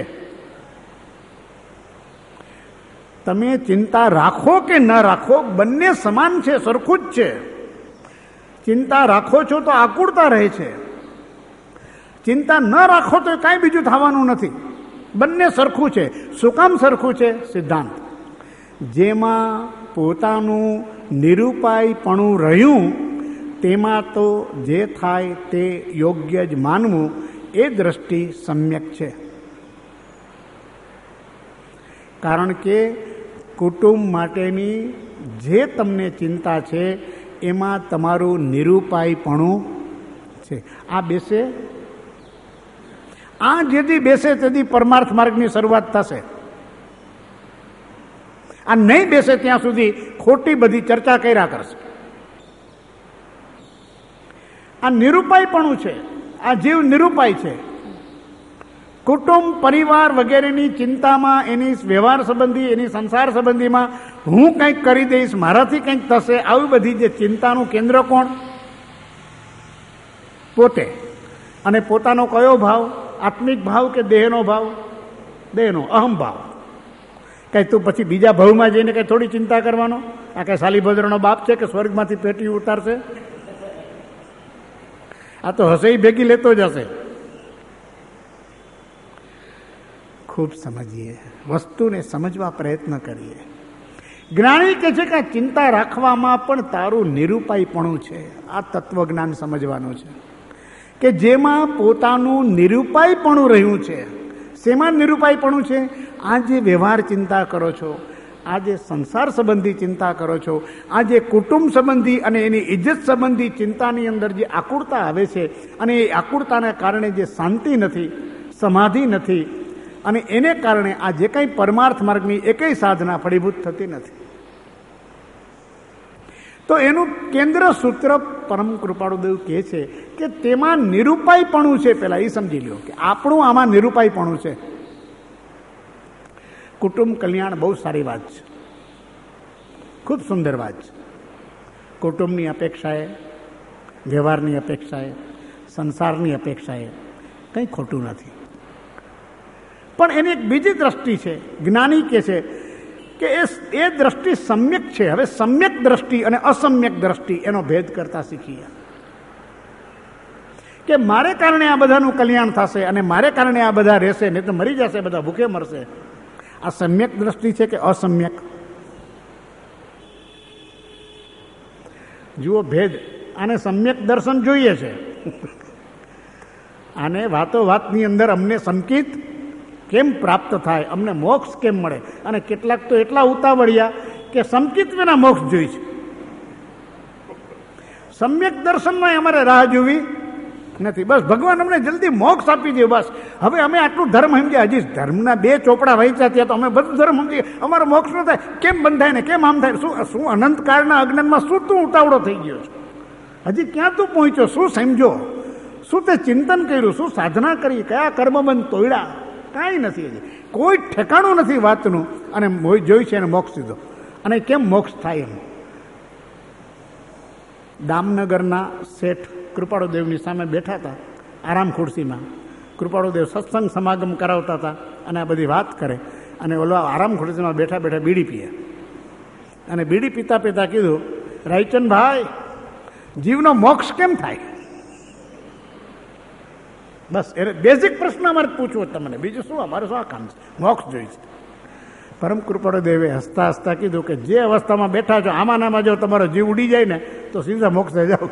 તમે ચિંતા રાખો કે ન રાખો બંને સમાન છે, સરખું જ છે. ચિંતા રાખો છો તો આકુળતા રહે છે, ચિંતા ન રાખો તો કાંઈ બીજું થવાનું નથી. બંને સરખું છે. શું કામ સરખું છે? સિદ્ધાંત. જેમાં પોતાનું નિરૂપાયપણું રહ્યું તેમાં તો જે થાય તે યોગ્ય જ માનવું એ દ્રષ્ટિ સમ્યક છે. કારણ કે કુટુંબ માટેની જે તમને ચિંતા છે એમાં તમારું નિરૂપાયપણું છે. આ બેસે, આ જેથી બેસે તેથી પરમાર્થ માર્ગની શરૂઆત થશે. આ નહીં બેસે ત્યાં સુધી ખોટી બધી ચર્ચા કર્યા કરશે. આ નિરૂપાયપણું છે, આ જીવ નિરૂપાય છે. કુટુંબ પરિવાર વગેરેની ચિંતામાં, એની વ્યવહાર સંબંધી, એની સંસાર સંબંધીમાં હું કંઈક કરી દઈશ, મારાથી કંઈક થશે, આવી બધી જે ચિંતાનું કેન્દ્ર કોણ? પોતે. અને પોતાનો કયો ભાવ? આત્મિક ભાવ કે દેહનો ભાવ? દેહનો, અહમ ભાવ. કઈ તું પછી બીજા ભાવમાં જઈને કઈ થોડી ચિંતા કરવાનો? આ કઈ સાલીભદ્રનો બાપ છે કે સ્વર્ગમાંથી પેટી ઉતારશે? આ તો હશે ભેગી લેતો જ હશે. ખૂબ સમજીએ, વસ્તુને સમજવા પ્રયત્ન કરીએ. જ્ઞાની કહે છે કે આ ચિંતા રાખવામાં પણ તારું નિરૂપાયપણું છે. આ તત્વજ્ઞાન સમજવાનું છે કે જેમાં પોતાનું નિરૂપાયપણું રહ્યું છે. શેમાં નિરૂપાયપણું છે? આ જે વ્યવહાર ચિંતા કરો છો, આ જે સંસાર સંબંધી ચિંતા કરો છો, આ જે કુટુંબ સંબંધી અને એની ઇજ્જત સંબંધી ચિંતાની અંદર જે આકુળતા આવે છે, અને એ આકુળતાના કારણે જે શાંતિ નથી, સમાધિ નથી, અને એને કારણે આ જે કંઈ પરમાર્થ માર્ગની એકેય સાધના ફળીભૂત થતી નથી. તો એનું કેન્દ્ર સૂત્ર પરમ કૃપાળુદેવ કહે છે કે તેમાં નિરૂપાયપણું છે. પહેલા એ સમજી લો કે આપણું આમાં નિરૂપાયપણું છે. કુટુંબ કલ્યાણ બહુ સારી વાત છે, ખૂબ સુંદર વાત છે. કુટુંબની અપેક્ષાએ, વ્યવહારની અપેક્ષાએ, સંસારની અપેક્ષાએ કંઈ ખોટું નથી. પણ એની એક બીજી દ્રષ્ટિ છે. જ્ઞાની કહે છે કે એ દ્રષ્ટિ સમ્યક છે. હવે સમ્યક દ્રષ્ટિ અને અસમ્યક દ્રષ્ટિ એનો ભેદ કરતા શીખીએ. કે મારે કારણે આ બધાનું કલ્યાણ થશે અને મારે કારણે આ બધા રહેશે, નહીં તો મરી જશે, બધા ભૂખે મરશે. આ સમ્યક દ્રષ્ટિ છે કે અસમ્યક? જુઓ ભેદ. આને સમ્યક દર્શન જોઈએ છે. આને વાતો વાતની અંદર અમને સંકિત કેમ પ્રાપ્ત થાય, અમને મોક્ષ કેમ મળે. અને કેટલાક તો એટલા ઉતાવળિયા કે સંકિત વિના મોક્ષ જોઈ છે. સમ્યક દર્શનમાં અમારે રાહ જોવી નથી. બસ ભગવાન અમને જલ્દી મોક્ષ આપી દે, બસ. હવે અમે આટલું ધર્મ સમજ્યા, હજી ધર્મના 2 ચોપડા વાંચ્યા ત્યાં તો અમે બધું ધર્મ સમજીએ, અમારો મોક્ષ ન થાય. કેમ બંધાય ને કેમ આમ થાય? શું અનંતકાળના અજ્ઞાનમાં શું તું ઉતાવળો થઈ ગયો છે? હજી ક્યાં તું પહોંચ્યો? શું સમજો? શું તે ચિંતન કર્યું? શું સાધના કરી? કયા કર્મબંધ તોડ્યા? કાંઈ નથી. હજી કોઈ ઠેકાણું નથી વાતનું. અને જોઈ છે એને મોક્ષ દીધો. અને કેમ મોક્ષ થાય એમ? દામનગરના શેઠ કૃપાળુદેવની સામે બેઠા હતા આરામ ખુરશીમાં. કૃપાળુદેવ સત્સંગ સમાગમ કરાવતા હતા અને આ બધી વાત કરે, અને ઓલો આરામ ખુરશીમાં બેઠા બેઠા બીડી પીએ. અને બીડી પીતા પીતા કીધું, રાયચંદભાઈ, જીવનો મોક્ષ કેમ થાય? બસ એટલે બેઝિક પ્રશ્ન અમારે પૂછવો તમને, બીજું શું, અમારે શું આ કામ છે, મોક્ષ જોઈ છે. પરમ કૃપાળુદેવે હસતા હસતા કીધું કે જે અવસ્થામાં બેઠા છો આમાં જો તમારો જીવ ઉડી જાય ને તો સીધા મોક્ષે જાઓ.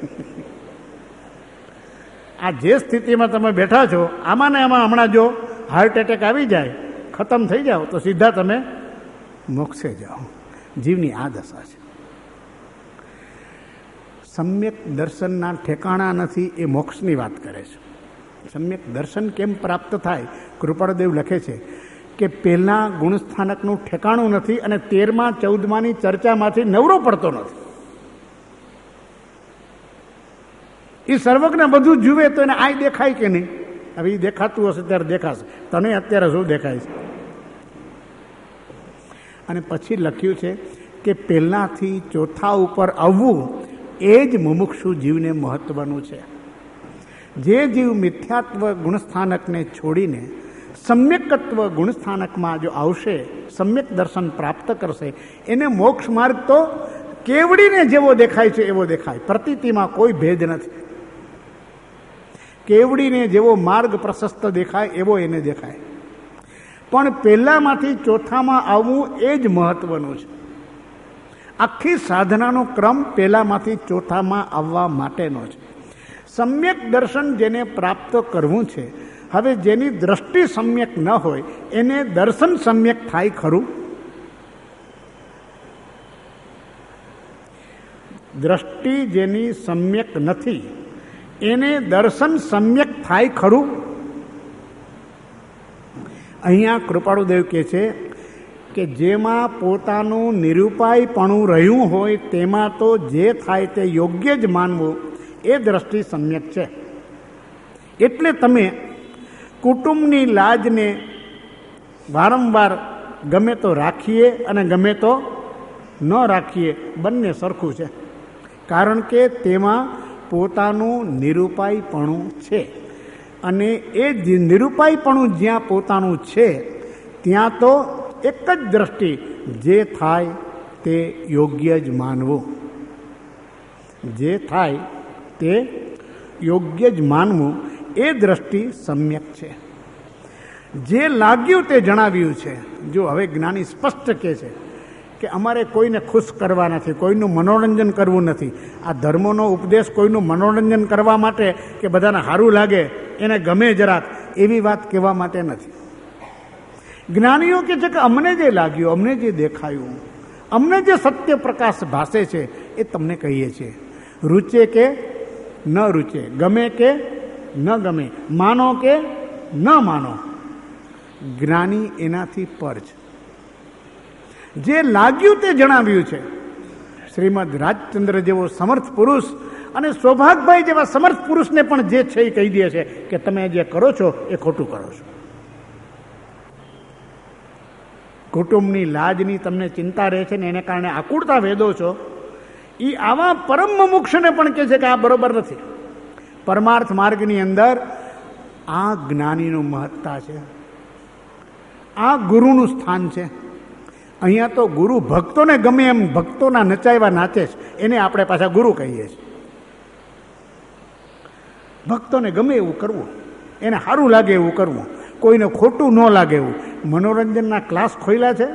આ જે સ્થિતિમાં તમે બેઠા છો આમાં ને આમાં હમણાં જો હાર્ટ એટેક આવી જાય, ખતમ થઈ જાઓ તો સીધા તમે મોક્ષે જાઓ. જીવની આ દશા છે. સમ્યક દર્શનના ઠેકાણા નથી એ મોક્ષની વાત કરે છે. સમ્યક દર્શન કેમ પ્રાપ્ત થાય? કૃપાળુદેવ લખે છે કે પહેલાં ગુણસ્થાનકનું ઠેકાણું નથી અને 13મા 14માની ચર્ચામાંથી નવરો પડતો નથી. એ સર્વજ્ઞ બધું જુએ તો એને આ દેખાય કે નહીં? હવે એ દેખાતું હશે ત્યારે દેખાશે. તને અત્યારે શું દેખાય છે? અને પછી લખ્યું છે કે પહેલાંથી ચોથા ઉપર આવવું એ જ મુમુક્ષુ જીવને મહત્વનું છે. જે જીવ મિથ્યાત્વ ગુણસ્થાનકને છોડીને સમ્યકત્વ ગુણસ્થાનકમાં જો આવશે, સમ્યક દર્શન પ્રાપ્ત કરશે, એને મોક્ષ માર્ગ તો કેવડીને જેવો દેખાય છે એવો દેખાય. પ્રતીતિમાં કોઈ ભેદ નથી. કેવડીને જેવો માર્ગ પ્રશસ્ત દેખાય એવો એને દેખાય. પણ પહેલામાંથી ચોથામાં આવવું એ જ મહત્વનું છે. આખી સાધનાનો ક્રમ પહેલામાંથી ચોથામાં આવવા માટેનો છે. સમ્યક દર્શન જેને પ્રાપ્ત કરવું છે, હવે જેની દ્રષ્ટિ સમ્યક ન હોય એને દર્શન સમ્યક થાય ખરું? દ્રષ્ટિ જેની સમ્યક નથી એને દર્શન સમ્યક થાય ખરું? અહીંયા કૃપાળુદેવ કહે છે કે જેમાં પોતાનું નિરૂપાયપણું રહ્યું હોય તેમાં તો જે થાય તે યોગ્ય જ માનવું એ દ્રષ્ટિ સમ્યક છે. એટલે તમે કુટુંબની લાજને વારંવાર ગમે તો રાખીએ અને ગમે તો ન રાખીએ, બંને સરખું છે. કારણ કે તેમાં પોતાનું નિરૂપાયપણું છે અને એ નિરૂપાયપણું જ્યાં પોતાનું છે ત્યાં તો એક જ દ્રષ્ટિ, જે થાય તે યોગ્ય જ માનવું. જે થાય તે યોગ્ય જ માનવું એ દ્રષ્ટિ સમ્યક છે. જે લાગ્યું તે જણાવ્યું છે. જો હવે જ્ઞાની સ્પષ્ટ કહે છે કે અમારે કોઈને ખુશ કરવા નથી, કોઈનું મનોરંજન કરવું નથી. આ ધર્મનો ઉપદેશ કોઈનું મનોરંજન કરવા માટે કે બધાને સારું લાગે, એને ગમે જરાક, એવી વાત કહેવા માટે નથી. જ્ઞાનીઓ કહે છે કે અમને જે લાગ્યું, અમને જે દેખાયું, અમને જે સત્ય પ્રકાશ ભાસે છે એ તમને કહીએ છીએ. રૂચે કે ન રૂચે, ગમે કે ન ગમે, માનો કે ન માનો, જ્ઞાની એનાથી પર છે. જે લાગ્યું તે જણાવ્યું છે. શ્રીમદ રાજચંદ્ર જેવો સમર્થ પુરુષ અને સૌભાગભાઈ જેવા સમર્થ પુરુષને પણ જે છે એ કહી દે છે કે તમે જે કરો છો એ ખોટું કરો છો. કુટુંબની લાજની તમને ચિંતા રહે છે ને એને કારણે આકુળતા વેદો છો, એ આવા પરમ મુમુક્ષને પણ કહે છે કે આ બરોબર નથી. પરમાર્થ માર્ગની અંદર આ જ્ઞાનીનું મહત્તા છે, આ ગુરુનું સ્થાન છે. અહીંયા તો ગુરુ ભક્તોને ગમે એમ ભક્તોના નચાવ્યા નાચે છે, એને આપણે પાછા ગુરુ કહીએ છીએ. ભક્તોને ગમે એવું કરવું, એને સારું લાગે એવું કરવું, કોઈને ખોટું ન લાગે એવું. મનોરંજનના ક્લાસ ખોલ્યા છે.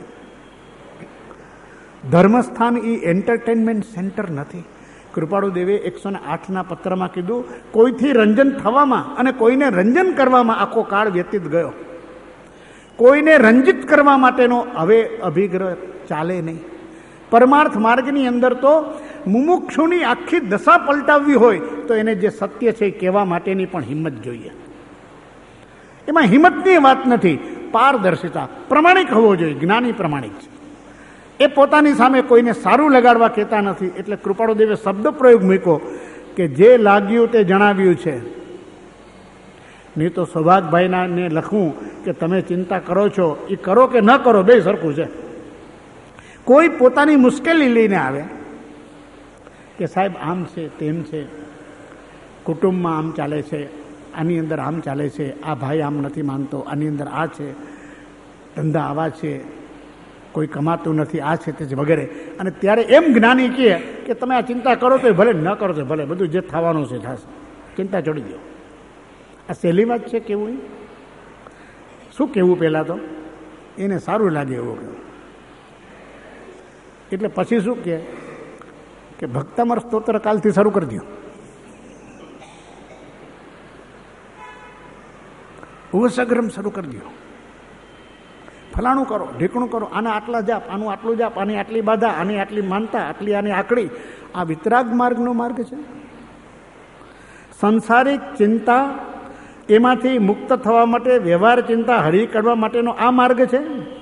ધર્મસ્થાન એ એન્ટરટેનમેન્ટ સેન્ટર નથી. કૃપાળુદેવે 108ના પત્રમાં કીધું, કોઈથી રંજન થવામાં અને કોઈને રંજન કરવામાં આખો કાળ વ્યતીત ગયો. કોઈને રંજિત કરવા માટેનો હવે અભિગ્રહ ચાલે નહીં. પરમાર્થ માર્ગની અંદર તો મુમુક્ષુની આખી દશા પલટાવવી હોય તો એને જે સત્ય છે એ કહેવા માટેની પણ હિંમત જોઈએ. એમાં હિંમતની વાત નથી, પારદર્શિતા, પ્રમાણિક હોવો જોઈએ. જ્ઞાની પ્રમાણિક છે. એ પોતાની સામે કોઈને સારું લગાડવા કહેતા નથી. એટલે કૃપાળુદેવે શબ્દ પ્રયોગ મૂક્યો કે જે લાગ્યું તે જણાવ્યું છે. નહીં તો સૌભાગભાઈના ને લખવું કે તમે ચિંતા કરો છો, એ કરો કે ન કરો બે સરખું છે. કોઈ પોતાની મુશ્કેલી લઈને આવે કે સાહેબ આમ છે તેમ છે, કુટુંબમાં આમ ચાલે છે, આની અંદર આમ ચાલે છે, આ ભાઈ આમ નથી માનતો, આની અંદર આ છે, ધંધા આવા છે, કોઈ કમાતું નથી, આ છે તે વગેરે. અને ત્યારે એમ જ્ઞાની કહે કે તમે આ ચિંતા કરો તો ભલે, ન કરો તો ભલે, બધું જે થવાનું છે થશે, ચિંતા છોડી દો. આ સહેલી વાત છે કેવું? શું કહેવું? પહેલાં તો એને સારું લાગે એવું કહેવું. એટલે પછી શું કે ભક્તામર સ્તોત્ર કાલથી શરૂ કરી દો, ઉવસગ્રમ શરૂ કરી દો, ફલાણું કરો, ઢીકણું કરો, આના આટલા જાપ, આનું આટલું જાપ, આની આટલી બાધા, આની આટલી માનતા, આટલી આની આકડી. આ વિતરાગ માર્ગનો માર્ગ છે. સંસારિક ચિંતા એમાંથી મુક્ત થવા માટે, વ્યવહાર ચિંતા હરી કરવા માટેનો આ માર્ગ છે.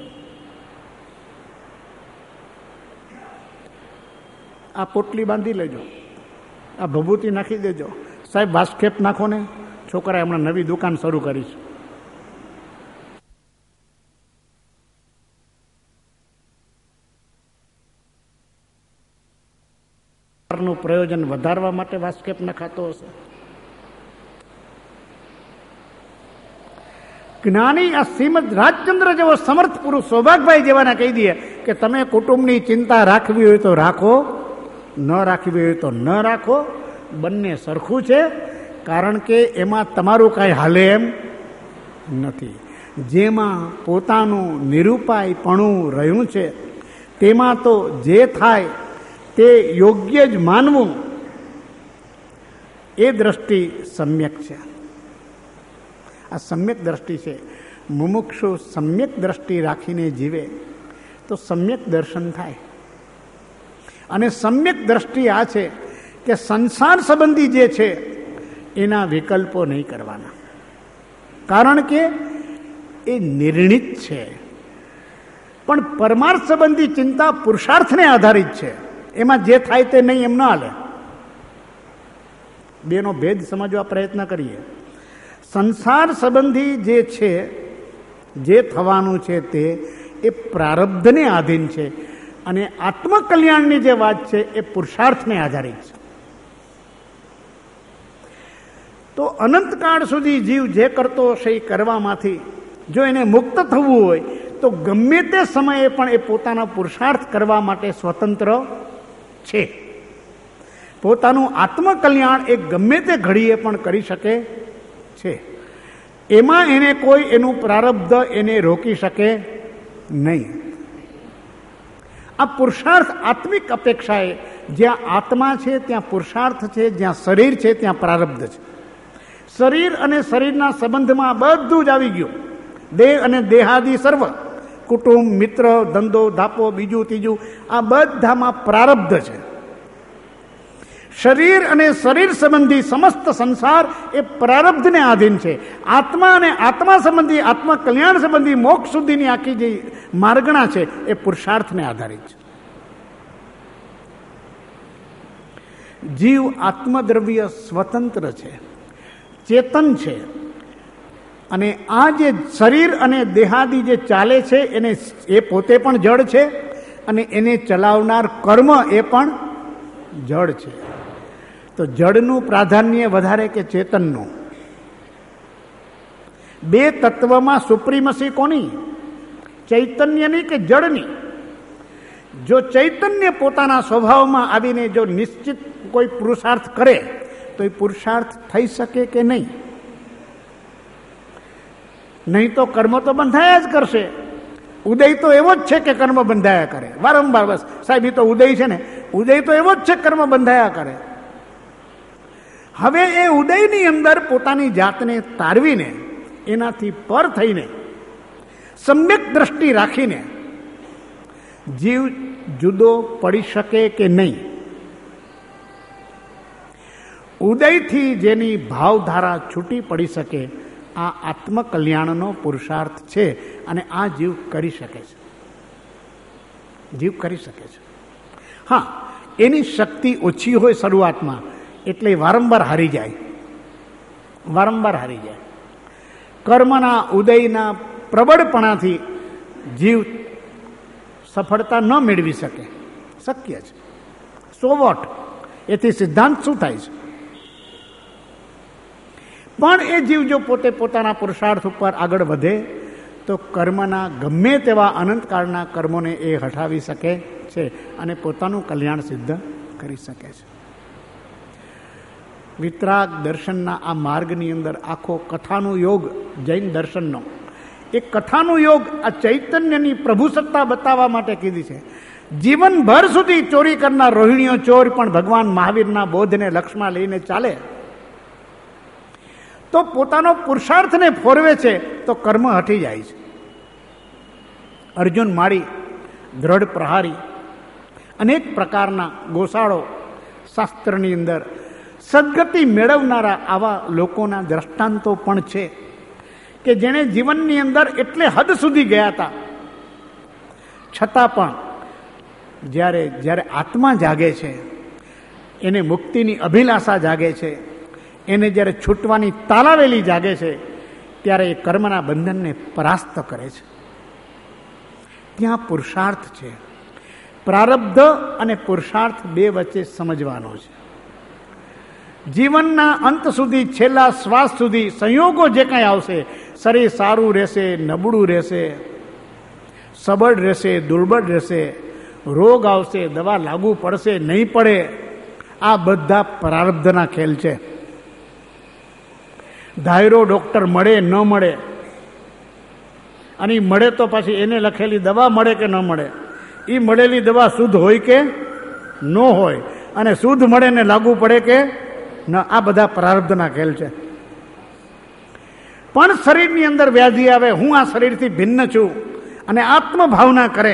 આ પોટલી બાંધી લેજો, આ ભભૂતિ નાખી દેજો. સાહેબ વાસ્કેપ નાખો ને, છોકરાએ હમણાં નવી દુકાન શરૂ કરી છે. નું પ્રયોજન વધારવા માટે વાસ્કેપ નખાતો હશે. જ્ઞાની આ શ્રીમદ રાજચંદ્ર જેવો સમર્થ પુરુષ સૌભાગભાઈ જેવાને કહી દે કે તમે કુટુંબની ચિંતા રાખવી હોય તો રાખો, ન રાખવી હોય તો ન રાખો, બંને સરખું છે. કારણ કે એમાં તમારું કાંઈ હાલે એમ નથી. જેમાં પોતાનું નિરૂપાયપણું રહ્યું છે તેમાં તો જે થાય તે યોગ્ય જ માનવું, એ દ્રષ્ટિ સમ્યક છે. આ સમ્યક દ્રષ્ટિ છે. મુમુક્ષુ સમ્યક દ્રષ્ટિ રાખીને જીવે તો સમ્યક દર્શન થાય. અને સમ્યક દ્રષ્ટિ આ છે કે સંસાર સંબંધી જે છે એના વિકલ્પો નહીં કરવાના, કારણ કે એ નિર્ણિત છે. પણ પરમાર્થ સંબંધી ચિંતા પુરુષાર્થને આધારિત છે. એમાં જે થાય તે નહીં એમ ન હાલે. બેનો ભેદ સમજવા પ્રયત્ન કરીએ. સંસાર સંબંધી જે છે, જે થવાનું છે તે એ પ્રારબ્ધને આધીન છે, અને આત્મકલ્યાણની જે વાત છે એ પુરુષાર્થને આધારિત છે. તો અનંતકાળ સુધી જીવ જે કરતો હશે એ કરવામાંથી જો એને મુક્ત થવું હોય તો ગમે તે સમયે પણ એ પોતાનો પુરુષાર્થ કરવા માટે સ્વતંત્ર છે. પોતાનું આત્મકલ્યાણ એ ગમે તે ઘડીએ પણ કરી શકે છે. એમાં એને કોઈ એનું પ્રારબ્ધ એને રોકી શકે નહીં. આ પુરુષાર્થ આત્મિક અપેક્ષાએ, જ્યાં આત્મા છે ત્યાં પુરુષાર્થ છે, જ્યાં શરીર છે ત્યાં પ્રારબ્ધ છે. શરીર અને શરીરના સંબંધમાં બધું જ આવી ગયું. દેહ અને દેહાદિ સર્વ, કુટુંબ, મિત્ર, ધંધો, ધાપો, બીજું ત્રીજું, આ બધામાં પ્રારબ્ધ છે. શરીર અને શરીર સંબંધી સમસ્ત સંસાર એ પ્રારબ્ધને આધીન છે. આત્મા અને આત્મા સંબંધી, આત્મા કલ્યાણ સંબંધી, મોક્ષ સુધીની આખી જે માર્ગણા છે એ પુરુષાર્થને આધારિત છે. જીવ આત્મદ્રવ્ય સ્વતંત્ર છે, ચેતન છે. અને આ જે શરીર અને દેહાદિ જે ચાલે છે એને એ પોતે પણ જડ છે, અને એને ચલાવનાર કર્મ એ પણ જડ છે. તો જડનું પ્રાધાન્ય વધારે કે ચેતનનું? બે તત્વમાં સુપ્રીમસી કોની? ચૈતન્યની કે જડની? જો ચૈતન્ય પોતાના સ્વભાવમાં આવીને જો નિશ્ચિત કોઈ પુરુષાર્થ કરે તો એ પુરુષાર્થ થઈ શકે કે નહીં? નહીં તો કર્મ તો બંધાયા જ કરશે. ઉદય તો એવો જ છે કે કર્મ બંધાયા કરે વારંવાર. બસ સાહેબ, એ તો ઉદય છે ને, ઉદય તો એવો જ છે કર્મ બંધાયા કરે. હવે એ ઉદયની અંદર પોતાની જાતને તારવીને, એનાથી પર થઈને, સમ્યક દ્રષ્ટિ રાખીને જીવ જુદો પડી શકે કે નહીં? ઉદયથી જેની ભાવધારા છૂટી પડી શકે, આ આત્મકલ્યાણનો પુરુષાર્થ છે. અને આ જીવ કરી શકે છે. જીવ કરી શકે છે. હા, એની શક્તિ ઓછી હોય શરૂઆતમાં, એટલે વારંવાર હારી જાય. વારંવાર હારી જાય. કર્મના ઉદયના પ્રબળપણાથી જીવ સફળતા ન મેળવી શકે. શક્ય છે. So what? એથી સિદ્ધાંત શું થાય છે? પણ એ જીવ જો પોતે પોતાના પુરુષાર્થ ઉપર આગળ વધે તો કર્મના ગમે તેવા અનંતકાળના કર્મોને એ હટાવી શકે છે અને પોતાનું કલ્યાણ સિદ્ધ કરી શકે છે. વિતરાગ દર્શનના આ માર્ગની અંદર આખો કથાનો યોગ જૈન દર્શનનો, એ કથાનો યોગ આ ચૈતન્યની પ્રભુ સત્તા બતાવવા માટે કીધી છે. જીવનભર સુધી ચોરી કરનાર રોહિણીઓ ચોર પણ ભગવાન મહાવીરના બોધને લક્ષમાં લઈને ચાલે તો પોતાનો પુરુષાર્થને ફોરવે છે તો કર્મ હટી જાય છે. અર્જુન માળી, દ્રઢ પ્રહારી, અનેક પ્રકારના ગોસાળો શાસ્ત્રની અંદર સદગતિ મેળવનારા આવા લોકોના દ્રષ્ટાંતો પણ છે કે જેણે જીવનની અંદર એટલે હદ સુધી ગયા હતા, છતાં પણ જ્યારે આત્મા જાગે છે, એને મુક્તિની અભિલાષા જાગે છે, એને જ્યારે છૂટવાની તાલાવેલી જાગે છે, ત્યારે એ કર્મના બંધનને પરાસ્ત કરે છે. ત્યાં પુરુષાર્થ છે. પ્રારબ્ધ અને પુરુષાર્થ બે વચ્ચે સમજવાનો છે. જીવનના અંત સુધી, છેલ્લા શ્વાસ સુધી સંયોગો જે કંઈ આવશે, શરીર સારું રહેશે, નબળું રહેશે, સબળ રહેશે, દુર્બળ રહેશે, રોગ આવશે, દવા લાગુ પડશે, નહીં પડે, આ બધા પ્રારબ્ધના ખેલ છે. ધાયરો ડોક્ટર મળે ન મળે, અને મળે તો પછી એને લખેલી દવા મળે કે ન મળે, એ મળેલી દવા શુદ્ધ હોય કે ન હોય, અને શુદ્ધ મળે ને લાગુ પડે કે ન, આ બધા પ્રારબ્ધના ખેલ છે. પણ શરીરની અંદર વ્યાધિ આવે, હું આ શરીરથી ભિન્ન છું, અને આત્મભાવના કરે,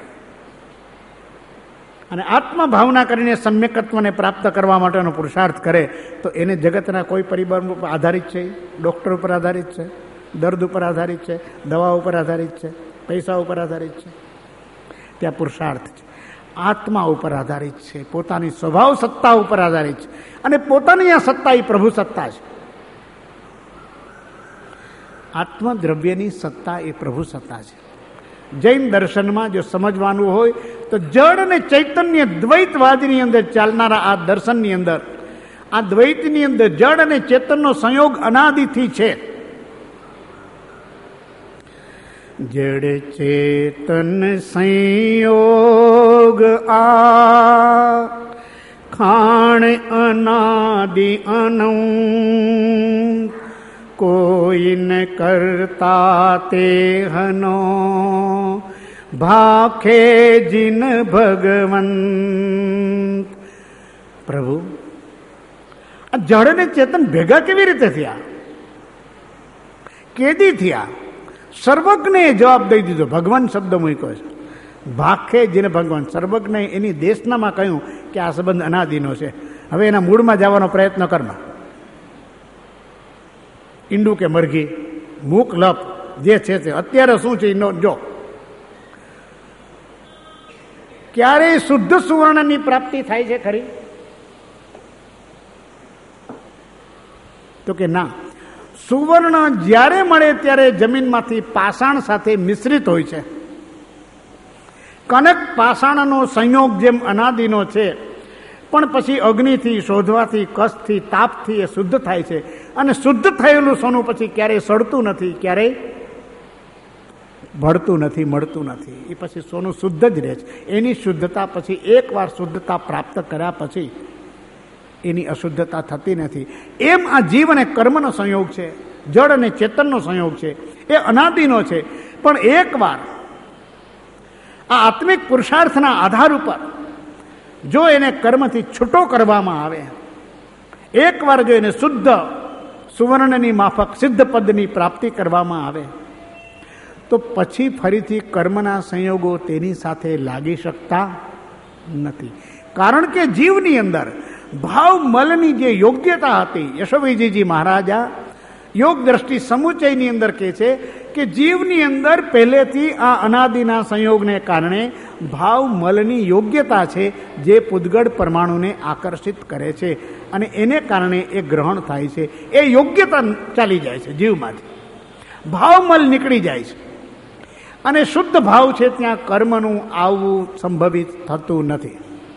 અને આત્મભાવના કરીને સમ્યકત્વને પ્રાપ્ત કરવા માટેનો પુરુષાર્થ કરે, તો એને જગતના કોઈ પરિબળ ઉપર આધારિત છે, ડૉક્ટર ઉપર આધારિત છે, દર્દ ઉપર આધારિત છે, દવા ઉપર આધારિત છે, પૈસા ઉપર આધારિત છે. ત્યાં પુરુષાર્થ છે. આત્મા ઉપર આધારિત છે, પોતાની સ્વભાવ સત્તા ઉપર આધારિત છે, અને પોતાની આ સત્તા એ પ્રભુ સત્તા છે. આત્મદ્રવ્યની સત્તા એ પ્રભુ સત્તા છે. જૈન દર્શનમાં જો સમજવાનું હોય તો જડ અને ચૈતન્ય દ્વૈતવાદની અંદર ચાલનારા આ દર્શનની અંદર, આ દ્વૈતની અંદર જડ અને ચેતનનો સંયોગ અનાદિથી છે. જડ ચેતન સંયોગ આ ખાણ અનાદિ અનંત, કોઈ ન કરતા તે હનો ભાખે જીન ભગવંત. પ્રભુ, આ જડ અને ચેતન ભેગા કેવી રીતે થયા, કેદી થયા? સર્વજ્ઞે જવાબ દઈ દીધો, ભગવાન શબ્દ મૂક્યો છે. ભાખે જીન ભગવાન, સર્વજ્ઞે એની દેશનામાં કહ્યું કે આ સંબંધ અનાદિનો છે, હવે એના મૂળમાં જવાનો પ્રયત્ન કરમાં. ઈંડું કે મરઘી, મૂક લપ જે છે તે અત્યારે શું છે જો. ક્યારેય શુદ્ધ સુવર્ણની પ્રાપ્તિ થાય છે ખરી? તો કે ના. સુવર્ણ જ્યારે મળે ત્યારે જમીનમાંથી પાષાણ સાથે મિશ્રિત હોય છે. કનક પાષાણનો સંયોગ જેમ અનાદિનો છે, પણ પછી અગ્નિથી, શોધવાથી, કસથી, તાપથી એ શુદ્ધ થાય છે. અને શુદ્ધ થયેલું સોનું પછી ક્યારેય સડતું નથી, ક્યારેય ભળતું નથી, મળતું નથી. એ પછી સોનું શુદ્ધ જ રહે છે. એની શુદ્ધતા પછી એકવાર શુદ્ધતા પ્રાપ્ત કર્યા પછી એની અશુદ્ધતા થતી નથી. એમ આ જીવ અને કર્મનો સંયોગ છે, જડ અને ચેતનનો સંયોગ છે, એ અનાદિનો છે. પણ એકવાર આ આત્મિક પુરુષાર્થના આધાર ઉપર જો એને કર્મથી છૂટો કરવામાં આવે, એકવાર જો એને શુદ્ધ સુવર્ણની માફક સિદ્ધ પદની પ્રાપ્તિ કરવામાં આવે, તો પછી ફરીથી કર્મના સંયોગો તેની સાથે લાગી શકતા નથી. કારણ કે જીવની અંદર ભાવ મલની જે યોગ્યતા હતી, યશોવિજયજી મહારાજા યોગ દ્રષ્ટિ સમુચયની અંદર કહે છે કે જીવની અંદર પહેલેથી આ અનાદિના સંયોગને કારણે ભાવ મલની યોગ્યતા છે, જે પૂદગળ પરમાણુને આકર્ષિત કરે છે, અને એને કારણે એ ગ્રહણ થાય છે. એ યોગ્યતા ચાલી જાય છે જીવમાંથી, ભાવમલ નીકળી જાય છે, અને શુદ્ધ ભાવ છે ત્યાં કર્મનું આવવું સંભવિત થતું નથી.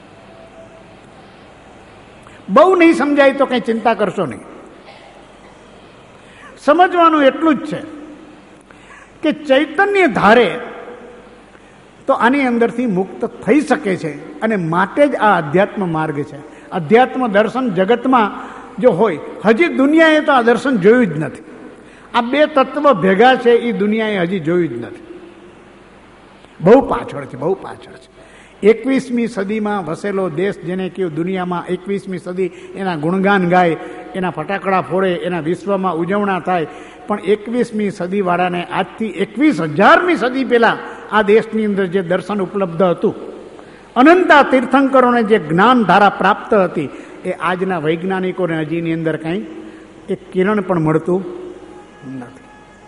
બહુ નહીં સમજાય તો કંઈ ચિંતા કરશો નહીં. સમજવાનું એટલું જ છે કે ચૈતન્ય ધારે તો આની અંદરથી મુક્ત થઈ શકે છે. અને માટે જ આ અધ્યાત્મ માર્ગ છે. અધ્યાત્મ દર્શન જગતમાં જો હોય, હજી દુનિયાએ તો આ દર્શન જોયું જ નથી. આ બે તત્વ ભેગા છે એ દુનિયાએ હજી જોયું જ નથી. બહુ પાછળ છે, બહુ પાછળ છે. 21મી સદીમાં વસેલો દેશ, જેને કહ્યું દુનિયામાં 21મી સદી, એના ગુણગાન ગાય, એના ફટાકડા ફોડે, એના વિશ્વમાં ઉજવણા થાય. પણ 21મી સદીવાળાને આજથી 21,000મી સદી પહેલાં આ દેશની અંદર જે દર્શન ઉપલબ્ધ હતું, અનંતા તીર્થંકરોને જે જ્ઞાન ધારા પ્રાપ્ત હતી, એ આજના વૈજ્ઞાનિકોને હજીની અંદર કાંઈ એક કિરણ પણ મળતું નથી.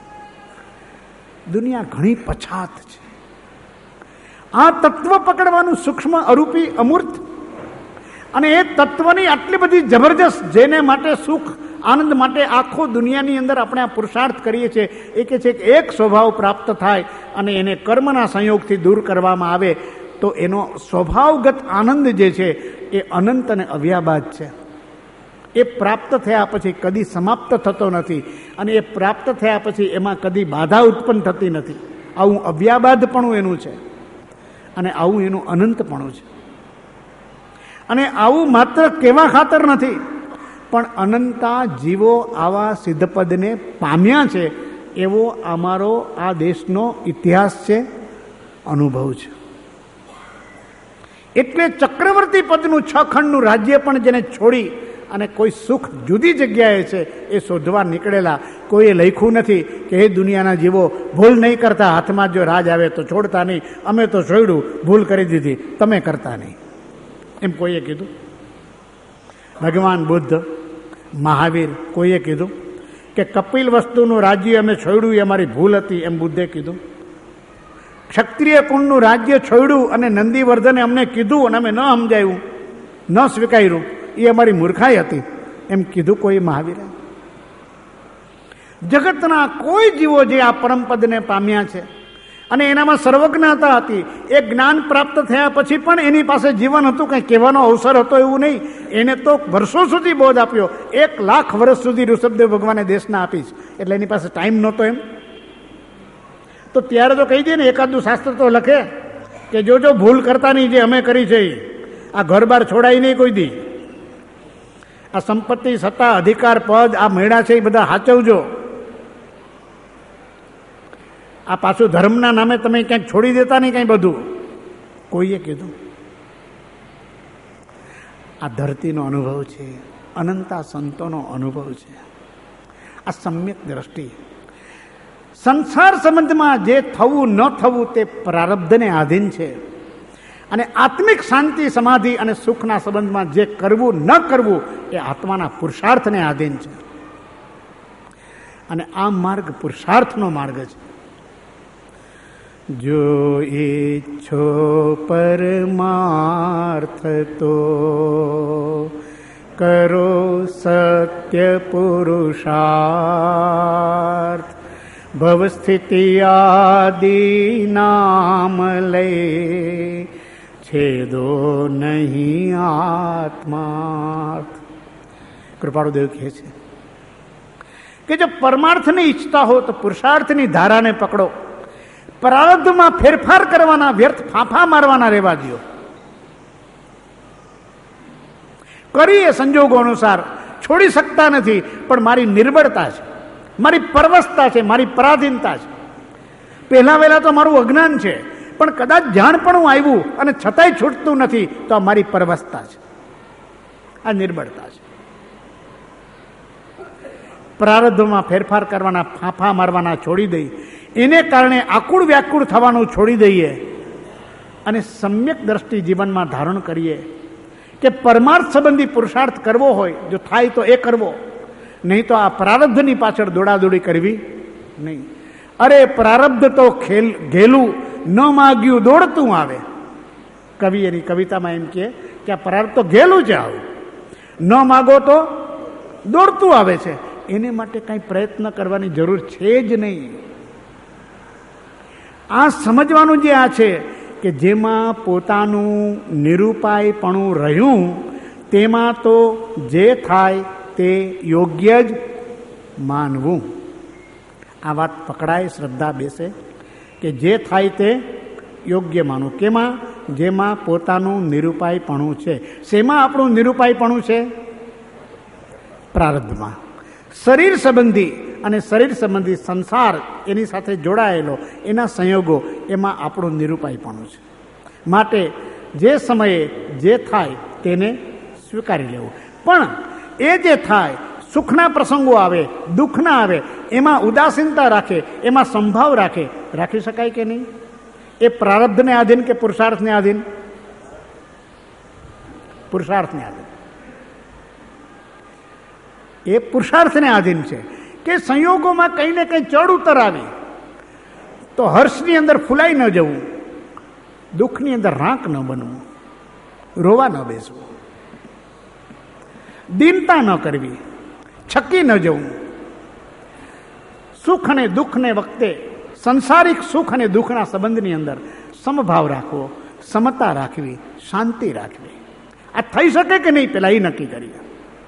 દુનિયા ઘણી પછાત છે. આ તત્વ પકડવાનું સૂક્ષ્મ, અરૂપી, અમૂર્ત, અને એ તત્વની આટલી બધી જબરજસ્ત, જેને માટે સુખ આનંદ માટે આખો દુનિયાની અંદર આપણે આ પુરુષાર્થ કરીએ છીએ, એ કે છે કે એક સ્વભાવ પ્રાપ્ત થાય અને એને કર્મના સંયોગથી દૂર કરવામાં આવે તો એનો સ્વભાવગત આનંદ જે છે એ અનંત અને અવ્યાબાદ છે. એ પ્રાપ્ત થયા પછી કદી સમાપ્ત થતો નથી, અને એ પ્રાપ્ત થયા પછી એમાં કદી બાધા ઉત્પન્ન થતી નથી. આવું અવ્યાબાદપણું એનું છે, અને આવું એનું અનંતપણું છે. અને આવું માત્ર કેવા ખાતર નથી, પણ અનંતા જીવો આવા સિદ્ધપદને પામ્યા છે, એવો અમારો આ દેશનો ઇતિહાસ છે, અનુભવ છે. એટલે ચક્રવર્તી પદનું 6 ખંડનું રાજ્ય પણ જેને છોડી અને કોઈ સુખ જુદી જગ્યાએ છે એ શોધવા નીકળેલા, કોઈએ લખ્યું નથી કે હે દુનિયાના જીવો, ભૂલ નહીં કરતા, હાથમાં જો રાજ આવે તો છોડતા નહીં, અમે તો છોડ્યું, ભૂલ કરી દીધી, તમે કરતા નહીં, એમ કોઈએ કીધું? ભગવાન બુદ્ધ, મહાવીર, કોઈએ કીધું કે કપિલ વસ્તુનું રાજ્ય અમે છોડ્યું એ અમારી ભૂલ હતી, એમ બુદ્ધે કીધું? ક્ષત્રિય કુળનું રાજ્ય છોડ્યું અને નંદીવર્ધને અમને કીધું અને અમે ન સમજાયું, ન સ્વીકાર્યું, એ અમારી મૂર્ખાઈ હતી, એમ કીધું કોઈ મહાવીરે? જગતના કોઈ જીવો જે આ પરમપદને પામ્યા છે અને એનામાં સર્વજ્ઞતા હતી, એ જ્ઞાન પ્રાપ્ત થયા પછી પણ એની પાસે જીવન હતું, કંઈ કહેવાનો અવસર હતો એવું નહીં. એને તો વર્ષો સુધી બોધ આપ્યો. 1,00,000 વર્ષ સુધી ઋષભદેવ ભગવાને દેશના આપીશ, એટલે એની પાસે ટાઈમ નહોતો એમ. તો ત્યારે તો કહી દે ને, એકાદું શાસ્ત્ર તો લખે કે જો ભૂલ કરતા નહીં, જે અમે કરી છે આ ઘર બાર છોડાય નહીં કોઈ દી, આ સંપત્તિ, સત્તા, અધિકાર, પદ, આ મેળા છે એ બધા સાચવજો. આ પાછું ધર્મના નામે તમે ક્યાંક છોડી દેતા નહીં કંઈ બધું, કોઈએ કીધું? આ ધરતીનો અનુભવ છે, અનંતા સંતોનો અનુભવ છે, આ સમ્યક દ્રષ્ટિ. સંસાર સંબંધમાં જે થવું ન થવું તે પ્રારબ્ધને આધીન છે, અને આત્મિક શાંતિ, સમાધિ અને સુખના સંબંધમાં જે કરવું ન કરવું એ આત્માના પુરુષાર્થને આધીન છે. અને આ માર્ગ પુરુષાર્થનો માર્ગ છે. જો ઈચ્છો પરમાર્થ તો કરો સત્ય પુરુષાર્થ, ભવસ્થિતિ આદિ નામ લઈ છેદો નહીં આત્માર્થ. કૃપાળુદેવ કહે છે કે જો પરમાર્થની ઈચ્છતા હો તો પુરુષાર્થની ધારાને પકડો. પ્રારબ્ધમાં ફેરફાર કરવાના, વ્યર્થ ફાંફા મારવાના રહેવા દો. કરીએ સંજોગો અનુસાર, છોડી શકતા નથી, પણ મારી નિર્બળતા છે, મારી પરવશતા છે, મારી પરાધીનતા છે. પહેલા વહેલા તો મારું અજ્ઞાન છે, પણ કદાચ જાણપણું આવ્યું અને છતાંય છૂટતું નથી, તો આ મારી પરવશતા છે, આ નિર્બળતા છે. પ્રારબ્ધમાં ફેરફાર કરવાના, ફાંફા મારવાના છોડી દઈ, એને કારણે આકુળ વ્યાકુળ થવાનું છોડી દઈએ અને સમ્યક દ્રષ્ટિ જીવનમાં ધારણ કરીએ કે પરમાર્થ સંબંધી પુરુષાર્થ કરવો હોય, જો થાય તો એ કરવો, નહીં તો આ પ્રારબ્ધની પાછળ દોડાદોડી કરવી નહીં. અરે પ્રારબ્ધ તો ઘેલું, ન માગ્યું દોડતું આવે. કવિ એની કવિતામાં એમ કહે કે આ પ્રારબ્ધ તો ઘેલું છે, આવું ન માગો તો દોડતું આવે છે. એને માટે કંઈ પ્રયત્ન કરવાની જરૂર છે જ નહીં. આ સમજવાનું જે આ છે કે જેમાં પોતાનું નિરૂપાયપણું રહ્યું, તેમાં તો જે થાય તે યોગ્ય જ માનવું. આ વાત પકડાય, શ્રદ્ધા બેસે કે જે થાય તે યોગ્ય માનું. કેમાં? જેમાં પોતાનું નિરૂપાયપણું છે. શેમાં આપણું નિરૂપાયપણું છે? પ્રારબ્ધમાં. શરીર સંબંધી અને શરીર સંબંધી સંસાર એની સાથે જોડાયેલો, એના સંયોગો, એમાં આપણું નિરૂપાયપણું છે. માટે જે સમયે જે થાય તેને સ્વીકારી લેવું. પણ એ જે થાય, સુખના પ્રસંગો આવે, દુઃખના આવે, એમાં ઉદાસીનતા રાખે, એમાં સંભાવ રાખે, રાખી શકાય કે નહીં? એ પ્રારબ્ધને આધીન કે પુરુષાર્થને આધીન? પુરુષાર્થને આધીન. એ પુરુષાર્થને આધીન છે કે સંયોગોમાં કંઈ ને કંઈ ચડ ઉતર આવી તો હર્ષની અંદર ફૂલાઈ ન જવું, દુઃખની અંદર રાંક ન બનવું, રોવા ન બેસવું, દીનતા ન કરવી, છકી ન જવું, સુખ અને દુઃખને વખતે સંસારિક સુખ અને દુઃખના સંબંધની અંદર સમભાવ રાખવો, સમતા રાખવી, શાંતિ રાખવી. આ થઈ શકે કે નહીં પેલા એ નક્કી કરીએ.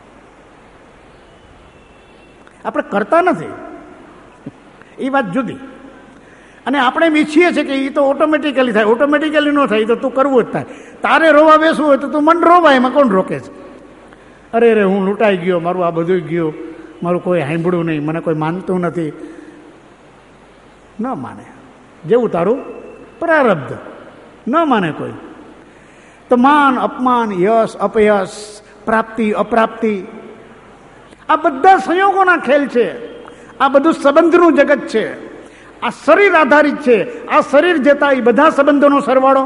આપણે કરતા નથી, એ વાત જુદી. અને આપણે એમ ઈચ્છીએ છીએ કે એ તો ઓટોમેટિકલી થાય. ઓટોમેટિકલી ન થાય તો તું કરવું જ થાય. તારે રોવા બેસવું હોય તો તું મન રોવા, એમાં કોણ રોકે છે? અરે હું લૂંટાઈ ગયો, મારું આ બધું ગયું, મારું કોઈ સાંભળ્યું નહીં, મને કોઈ માનતું નથી. ન માને. જેવું તારું પ્રારબ્ધ. ન માને કોઈ તો માન અપમાન, યશ અપયશ, પ્રાપ્તિ અપ્રાપ્તિ, આ બધા સંયોગોના ખેલ છે. આ બધું સંબંધનું જગત છે. આ શરીર આધારિત છે. આ શરીર જતા એ બધા સંબંધોનો સરવાળો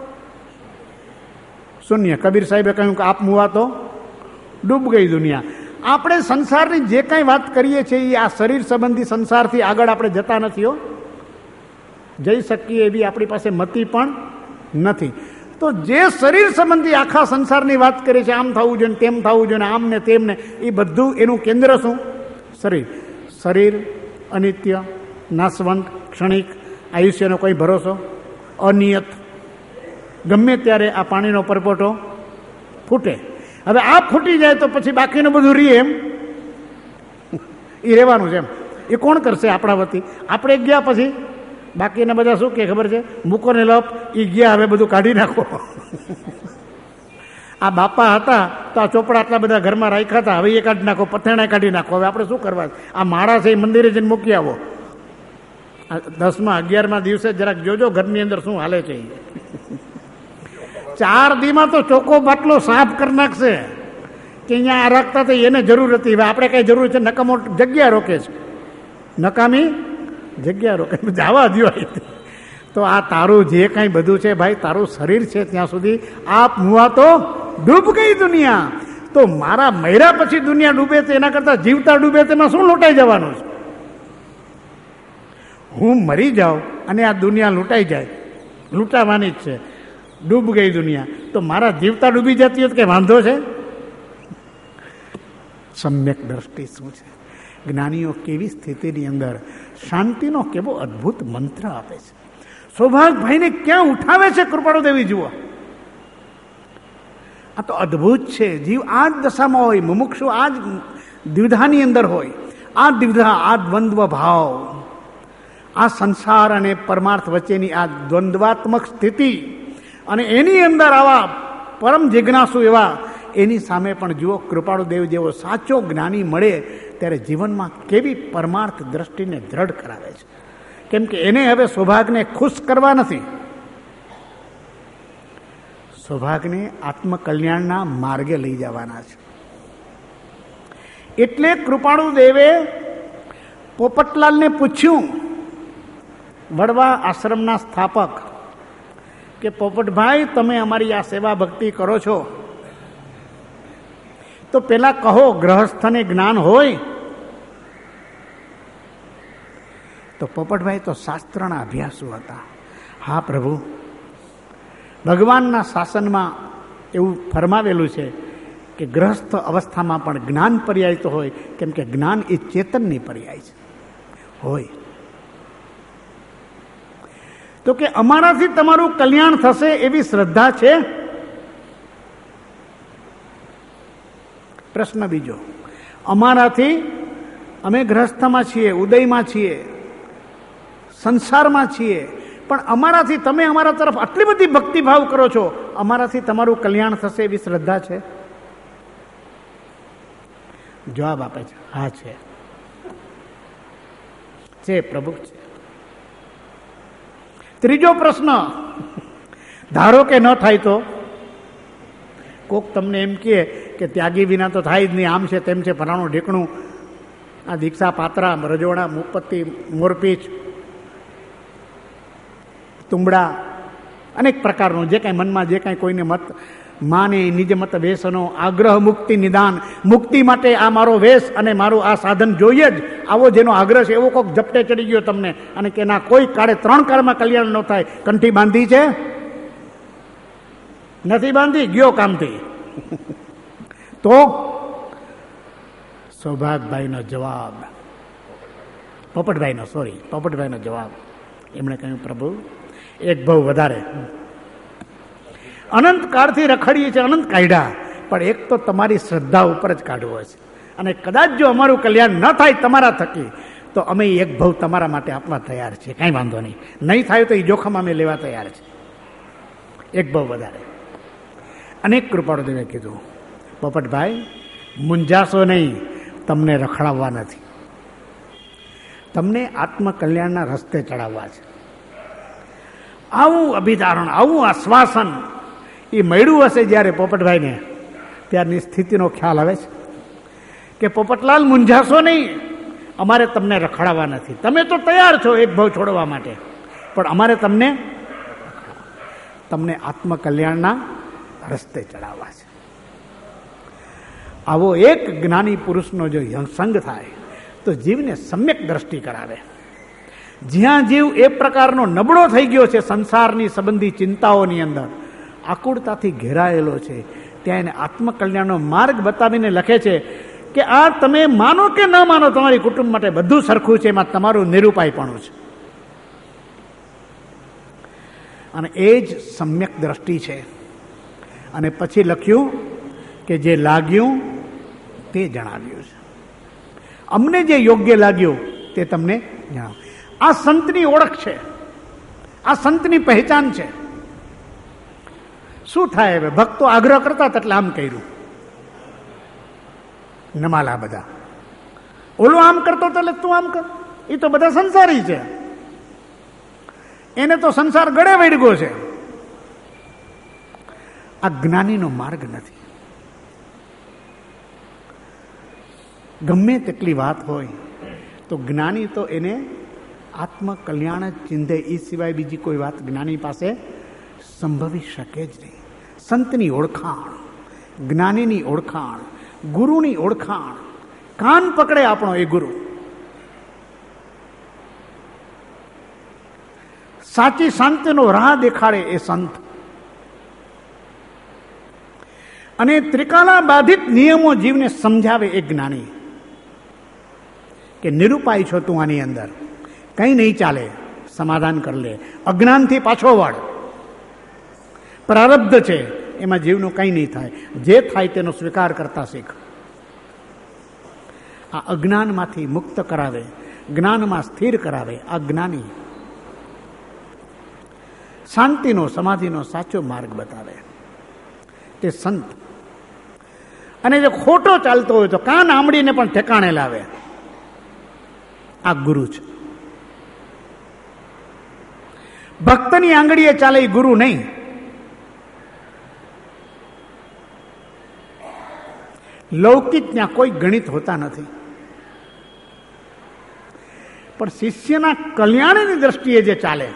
શૂન્ય. કબીર સાહેબે કહ્યું કે આપ મુવા તો ડૂબ ગઈ દુનિયા. આપણે સંસારની જે કાંઈ વાત કરીએ છીએ એ આ શરીર સંબંધી સંસારથી આગળ આપણે જતા નથી. જઈ શકીએ એવી આપણી પાસે મતિ પણ નથી. તો જે શરીર સંબંધી આખા સંસારની વાત કરે છે, આમ થવું જોઈએ, તેમ થવું જોઈએ, આમ ને તેમ ને, એ બધું એનું કેન્દ્ર શું? શરીર. શરીર અનિત્ય, નાશવંત, ક્ષણિક, આયુષ્યનો કોઈ ભરોસો, અનિયત. ગમે ત્યારે આ પાણીનો પરપોટો ફૂટે. હવે આ ફૂટી જાય તો પછી બાકીનું બધું રીએ એમ એ રહેવાનું છે. એમ એ કોણ કરશે આપણા વતી? આપણે ગયા પછી બાકીના બધા શું કે ખબર છે? મૂકો ને લપ, એ ગયા, હવે બધું કાઢી નાખો. આ બાપા હતા તો આ ચોપડા આટલા બધા ઘરમાં રાખ્યા હતા, હવે એ કાઢી નાખો, પથેણા કાઢી નાખો. હવે આપણે શું કરવા? આ માળા છે એ મંદિરે જઈને મૂકી આવો. 10મા 11મા દિવસે જરાક જોજો ઘરની અંદર શું હાલે છે. 4 દીમાં તો ચોખ્ખો બાટલો સાફ કરી નાખશે કે અહીંયા આ રાખતા તો એને જરૂર હતી, હવે આપણે કઈ જરૂર છે? નકામો જગ્યા રોકે છે, નકામી જગ્યા રોકે. જવા દો. તો આ તારું જે કાંઈ બધું છે ભાઈ, તારું શરીર છે ત્યાં સુધી આપ મુવા તો ડૂબ ગઈ દુનિયા. તો મારા મર્યા પછી દુનિયા ડૂબે છે એના કરતાં જીવતા ડૂબે તેમાં શું લૂંટાઈ જવાનું છે? હું મરી જાઉં અને આ દુનિયા લૂંટાઈ જાય, લૂંટાવાની જ છે. ડૂબ ગઈ દુનિયા. તો મારા જીવતા ડૂબી જતી હોય તો કે વાંધો છે? સમ્યક દ્રષ્ટિ શું છે? જ્ઞાનીઓ કેવી સ્થિતિની અંદર શાંતિનો કેવો અદ્ભુત મંત્ર આપે છે. સૌભાગભાઈને ક્યાં ઉઠાવે છે કૃપાળુદેવી જુઓ. આ તો અદ્ભુત છે. જીવ આ જ દશામાં હોય, મુમુક્ષુ આ જ દ્વિધાની અંદર હોય. આ દ્વિધા, આ દ્વંદ્વ ભાવ, આ સંસાર અને પરમાર્થ વચ્ચેની આ દ્વંદ્વાત્મક સ્થિતિ, અને એની અંદર આવા પરમ જિજ્ઞાસુ એવા, એની સામે પણ જુઓ કૃપાળુદેવ જેવો સાચો જ્ઞાની મળે ત્યારે જીવનમાં કેવી પરમાર્થ દ્રષ્ટિને દ્રઢ કરાવે છે. કેમ કે એને હવે સૌભાગને ખુશ કરવા નથી, સૌભાગને આત્મકલ્યાણના માર્ગે લઈ જવાના છે. એટલે કૃપાળુદેવે પોપટલાલને પૂછ્યું, વડવા આશ્રમના સ્થાપક, કે પોપટભાઈ તમે અમારી આ સેવા ભક્તિ કરો છો તો પેલા કહો ગ્રહસ્થને જ્ઞાન હોય? તો પોપટભાઈ તો શાસ્ત્રના અભ્યાસુ હતા. હા પ્રભુ, ભગવાનના શાસનમાં એવું ફરમાવેલું છે કે ગ્રહસ્થ અવસ્થામાં પણ જ્ઞાન પર્યાય તો હોય, કેમ કે જ્ઞાન એ ચેતનની પર્યાય છે. હોય તો કે અમારાથી તમારું કલ્યાણ થશે એવી શ્રદ્ધા છે? પ્રશ્ન બીજો, અમારાથી, અમે ગ્રહસ્થમાં છીએ, ઉદયમાં છીએ, સંસારમાં છીએ, પણ અમારાથી તમે અમારા તરફ આટલી બધી ભક્તિભાવ કરો છો, અમારાથી તમારું કલ્યાણ થશે એવી શ્રદ્ધા છે? જવાબ આપે છે, હા છે પ્રભુ છે. ત્રીજો પ્રશ્ન, ધારો કે ન થાય તો? કોક તમને એમ કહે કે ત્યાગી વિના તો થાય જ નહીં, આમ છે તેમ છે, ફલાણું ઢીકણું, આ દીક્ષા પાત્રા, રજોડા, મુપત્તિ, મોરપીચ, તુંબડા, અનેક પ્રકારનું જે કાંઈ મનમાં જે કાંઈ કોઈને મત માને, નિજ મત વેસનો, આગ્રહ મુક્તિ નિદાન, મુક્તિ માટે આ મારો વેશ અને મારું આ સાધન જોઈએ જ, આવો જેનો આગ્રહ છે એવો કોઈક ઝપટે ચડી ગયો તમને અને કે ના કોઈ કાળે 3 કાળમાં કલ્યાણ ન થાય, કંઠી બાંધી છે? નથી બાંધી, ગયો કામથી. તો સૌભાગભાઈનો જવાબ, પોપટભાઈનો જવાબ, એમણે કહ્યું, પ્રભુ એક ભાવ વધારે, અનંત કાળથી રખડીએ છીએ, અનંત કાઢ્યા, પણ એક તો તમારી શ્રદ્ધા ઉપર જ કાઢવો છે, અને કદાચ જો અમારું કલ્યાણ ન થાય તમારા થકી, તો અમે એક ભાવ તમારા માટે આપવા તૈયાર છીએ, કાંઈ વાંધો નહીં થાય તો એ જોખમ અમે લેવા તૈયાર છે, એક ભાવ વધારે. અનેક કૃપાળુદેવે કીધું, પોપટભાઈ મૂંઝાશો નહીં, તમને રખડાવવા નથી, તમને આત્મકલ્યાણના રસ્તે ચડાવવા છે. આવું અભિધારણ, આવું આશ્વાસન એ મળ્યું હશે જ્યારે પોપટભાઈને, ત્યારની સ્થિતિનો ખ્યાલ આવે છે કે પોપટલાલ મૂંઝાશો નહીં, અમારે તમને રખડાવવા નથી, તમે તો તૈયાર છો એક ભાવ છોડવા માટે, પણ અમારે તમને આત્મકલ્યાણના રસ્તે ચડાવવા છે. આવો એક જ્ઞાની પુરુષનો જો સંગ થાય તો જીવને સમ્યક દ્રષ્ટિ કરાવે. જ્યાં જીવ એ પ્રકારનો નબળો થઈ ગયો છે, સંસારની સંબંધી ચિંતાઓની અંદર આકુળતાથી ઘેરાયેલો છે, ત્યાં એને આત્મકલ્યાણનો માર્ગ બતાવીને લખે છે કે આ તમે માનો કે ન માનો, તમારી કુટુંબ માટે બધું સરખું છે, એમાં તમારું નિરૂપાયપણું છે. અને એ જ સમ્યક દ્રષ્ટિ છે. અને પછી લખ્યું કે જે લાગ્યું તે જણાવ્યું છે, અમને જે યોગ્ય લાગ્યું તે તમને જણાવ. આ સંતની ઓળખ છે, આ સંતની પહેચાન છે. શું થાય હવે? ભક્તો આગ્રહ કરતા હતા એટલે આમ કર્યું, નમાલા બધા, ઓલો આમ કરતો હતો એટલે તું આમ કર. એ તો બધા સંસારી છે, એને તો સંસાર ગળે વળગ્યો છે. આ જ્ઞાનીનો માર્ગ નથી. ગમે તેટલી વાત હોય તો જ્ઞાની તો એને આત્મકલ્યાણ જ ચિંધે, એ સિવાય બીજી કોઈ વાત જ્ઞાની પાસે સંભવી શકે જ નહીં. સંતની ઓળખાણ, જ્ઞાનીની ઓળખાણ, ગુરુની ઓળખાણ, કાન પકડે આપણો એ ગુરુ, સાચી શાંતિનો રાહ દેખાડે એ સંત, અને ત્રિકાલા બાધિત નિયમો જીવને સમજાવે એ જ્ઞાની, કે નિરૂપાય છો તું, આની અંદર કંઈ નહીં ચાલે, સમાધાન કરી લે, અજ્ઞાનથી પાછો વળ, પ્રારબ્ધ છે એમાં જીવનું કંઈ નહીં થાય, જે થાય તેનો સ્વીકાર કરતા શીખ. આ અજ્ઞાનમાંથી મુક્ત કરાવે, જ્ઞાનમાં સ્થિર કરાવે આ જ્ઞાની, શાંતિનો સમાધિનો સાચો માર્ગ બતાવે તે સંત. અને જો ખોટો ચાલતો હોય તો કાન આંબળીને પણ ઠેકાણે લાવે, આ ગુરુ છે. ભક્તની આંગળીએ ચાલે એ ગુરુ નહીં. લૌકિક ત્યાં કોઈ ગણિત હોતા નથી, પણ શિષ્યના કલ્યાણની દ્રષ્ટિએ જે ચાલે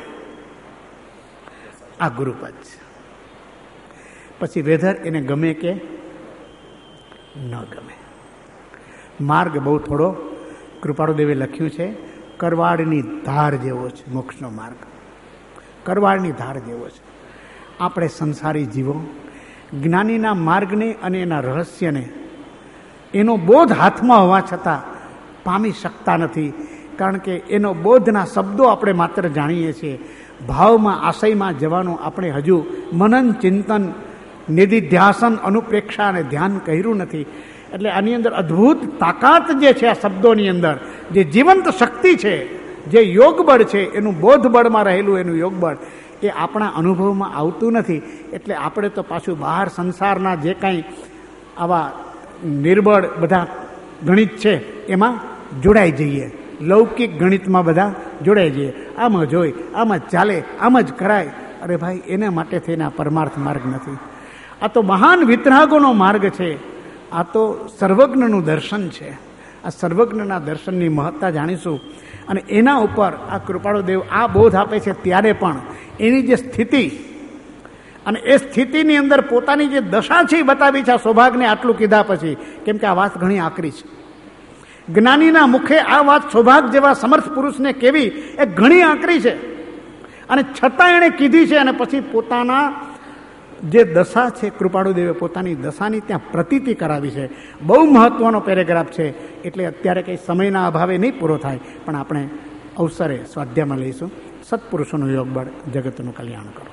આ ગુરુપદ છે. પછી વેધર એને ગમે કે ન ગમે. માર્ગ બહુ થોડો, કૃપાળુદેવે લખ્યું છે, કરવાડની ધાર જેવો છે મોક્ષનો માર્ગ, કરવાડની ધાર જેવો છે. આપણે સંસારી જીવો જ્ઞાનીના માર્ગને અને એના રહસ્યને, એનો બોધ હાથમાં હોવા છતાં પામી શકતા નથી, કારણ કે એનો બોધના શબ્દો આપણે માત્ર જાણીએ છીએ. ભાવમાં, આશયમાં જવાનું આપણે હજુ મનન, ચિંતન, નિધિધ્યાસન, અનુપ્રેક્ષા અને ધ્યાન કર્યું નથી. એટલે આની અંદર અદ્ભુત તાકાત જે છે આ શબ્દોની અંદર, જે જીવંત શક્તિ છે, જે યોગ બળ છે એનું બોધ બળમાં રહેલું એનું યોગ બળ એ આપણા અનુભવમાં આવતું નથી. એટલે આપણે તો પાછું બહાર સંસારના જે કાંઈ આવા નિર્બળ બધા ગણિત છે એમાં જોડાઈ જઈએ, લૌકિક ગણિતમાં બધા જોડાઈ જઈએ. આમાં જોઈ, આમ જ ચાલે, આમ જ કરાય. અરે ભાઈ, એના માટે થઈને આ પરમાર્થ માર્ગ નથી. આ તો મહાન વિતરાગોનો માર્ગ છે. આ તો સર્વજ્ઞનું દર્શન છે. આ સર્વજ્ઞના દર્શનની મહત્તા જાણીશું અને એના ઉપર આ કૃપાળુ દેવ આ બોધ આપે છે. ત્યારે પણ એની જે સ્થિતિ અને એ સ્થિતિની અંદર પોતાની જે દશા છે એ બતાવી છે. આ સૌભાગ્યને આટલું કીધા પછી, કેમ કે આ વાત ઘણી આકરી છે. જ્ઞાનીના મુખે આ વાત સૌભાગ્ય જેવા સમર્થ પુરુષને કેવી એ ઘણી આકરી છે અને છતાં એણે કીધી છે. અને પછી પોતાના જે દશા છે, કૃપાળુ દેવે પોતાની દશાની ત્યાં પ્રતીતિ કરાવી છે. બહુ મહત્વનો પેરેગ્રાફ છે. એટલે અત્યારે કંઈ સમયના અભાવે નહીં પૂરો થાય, પણ આપણે અવસરે સ્વાધ્યાયમાં લઈશું. સત્પુરુષોનું યોગ બળ જગતનું કલ્યાણ કરો.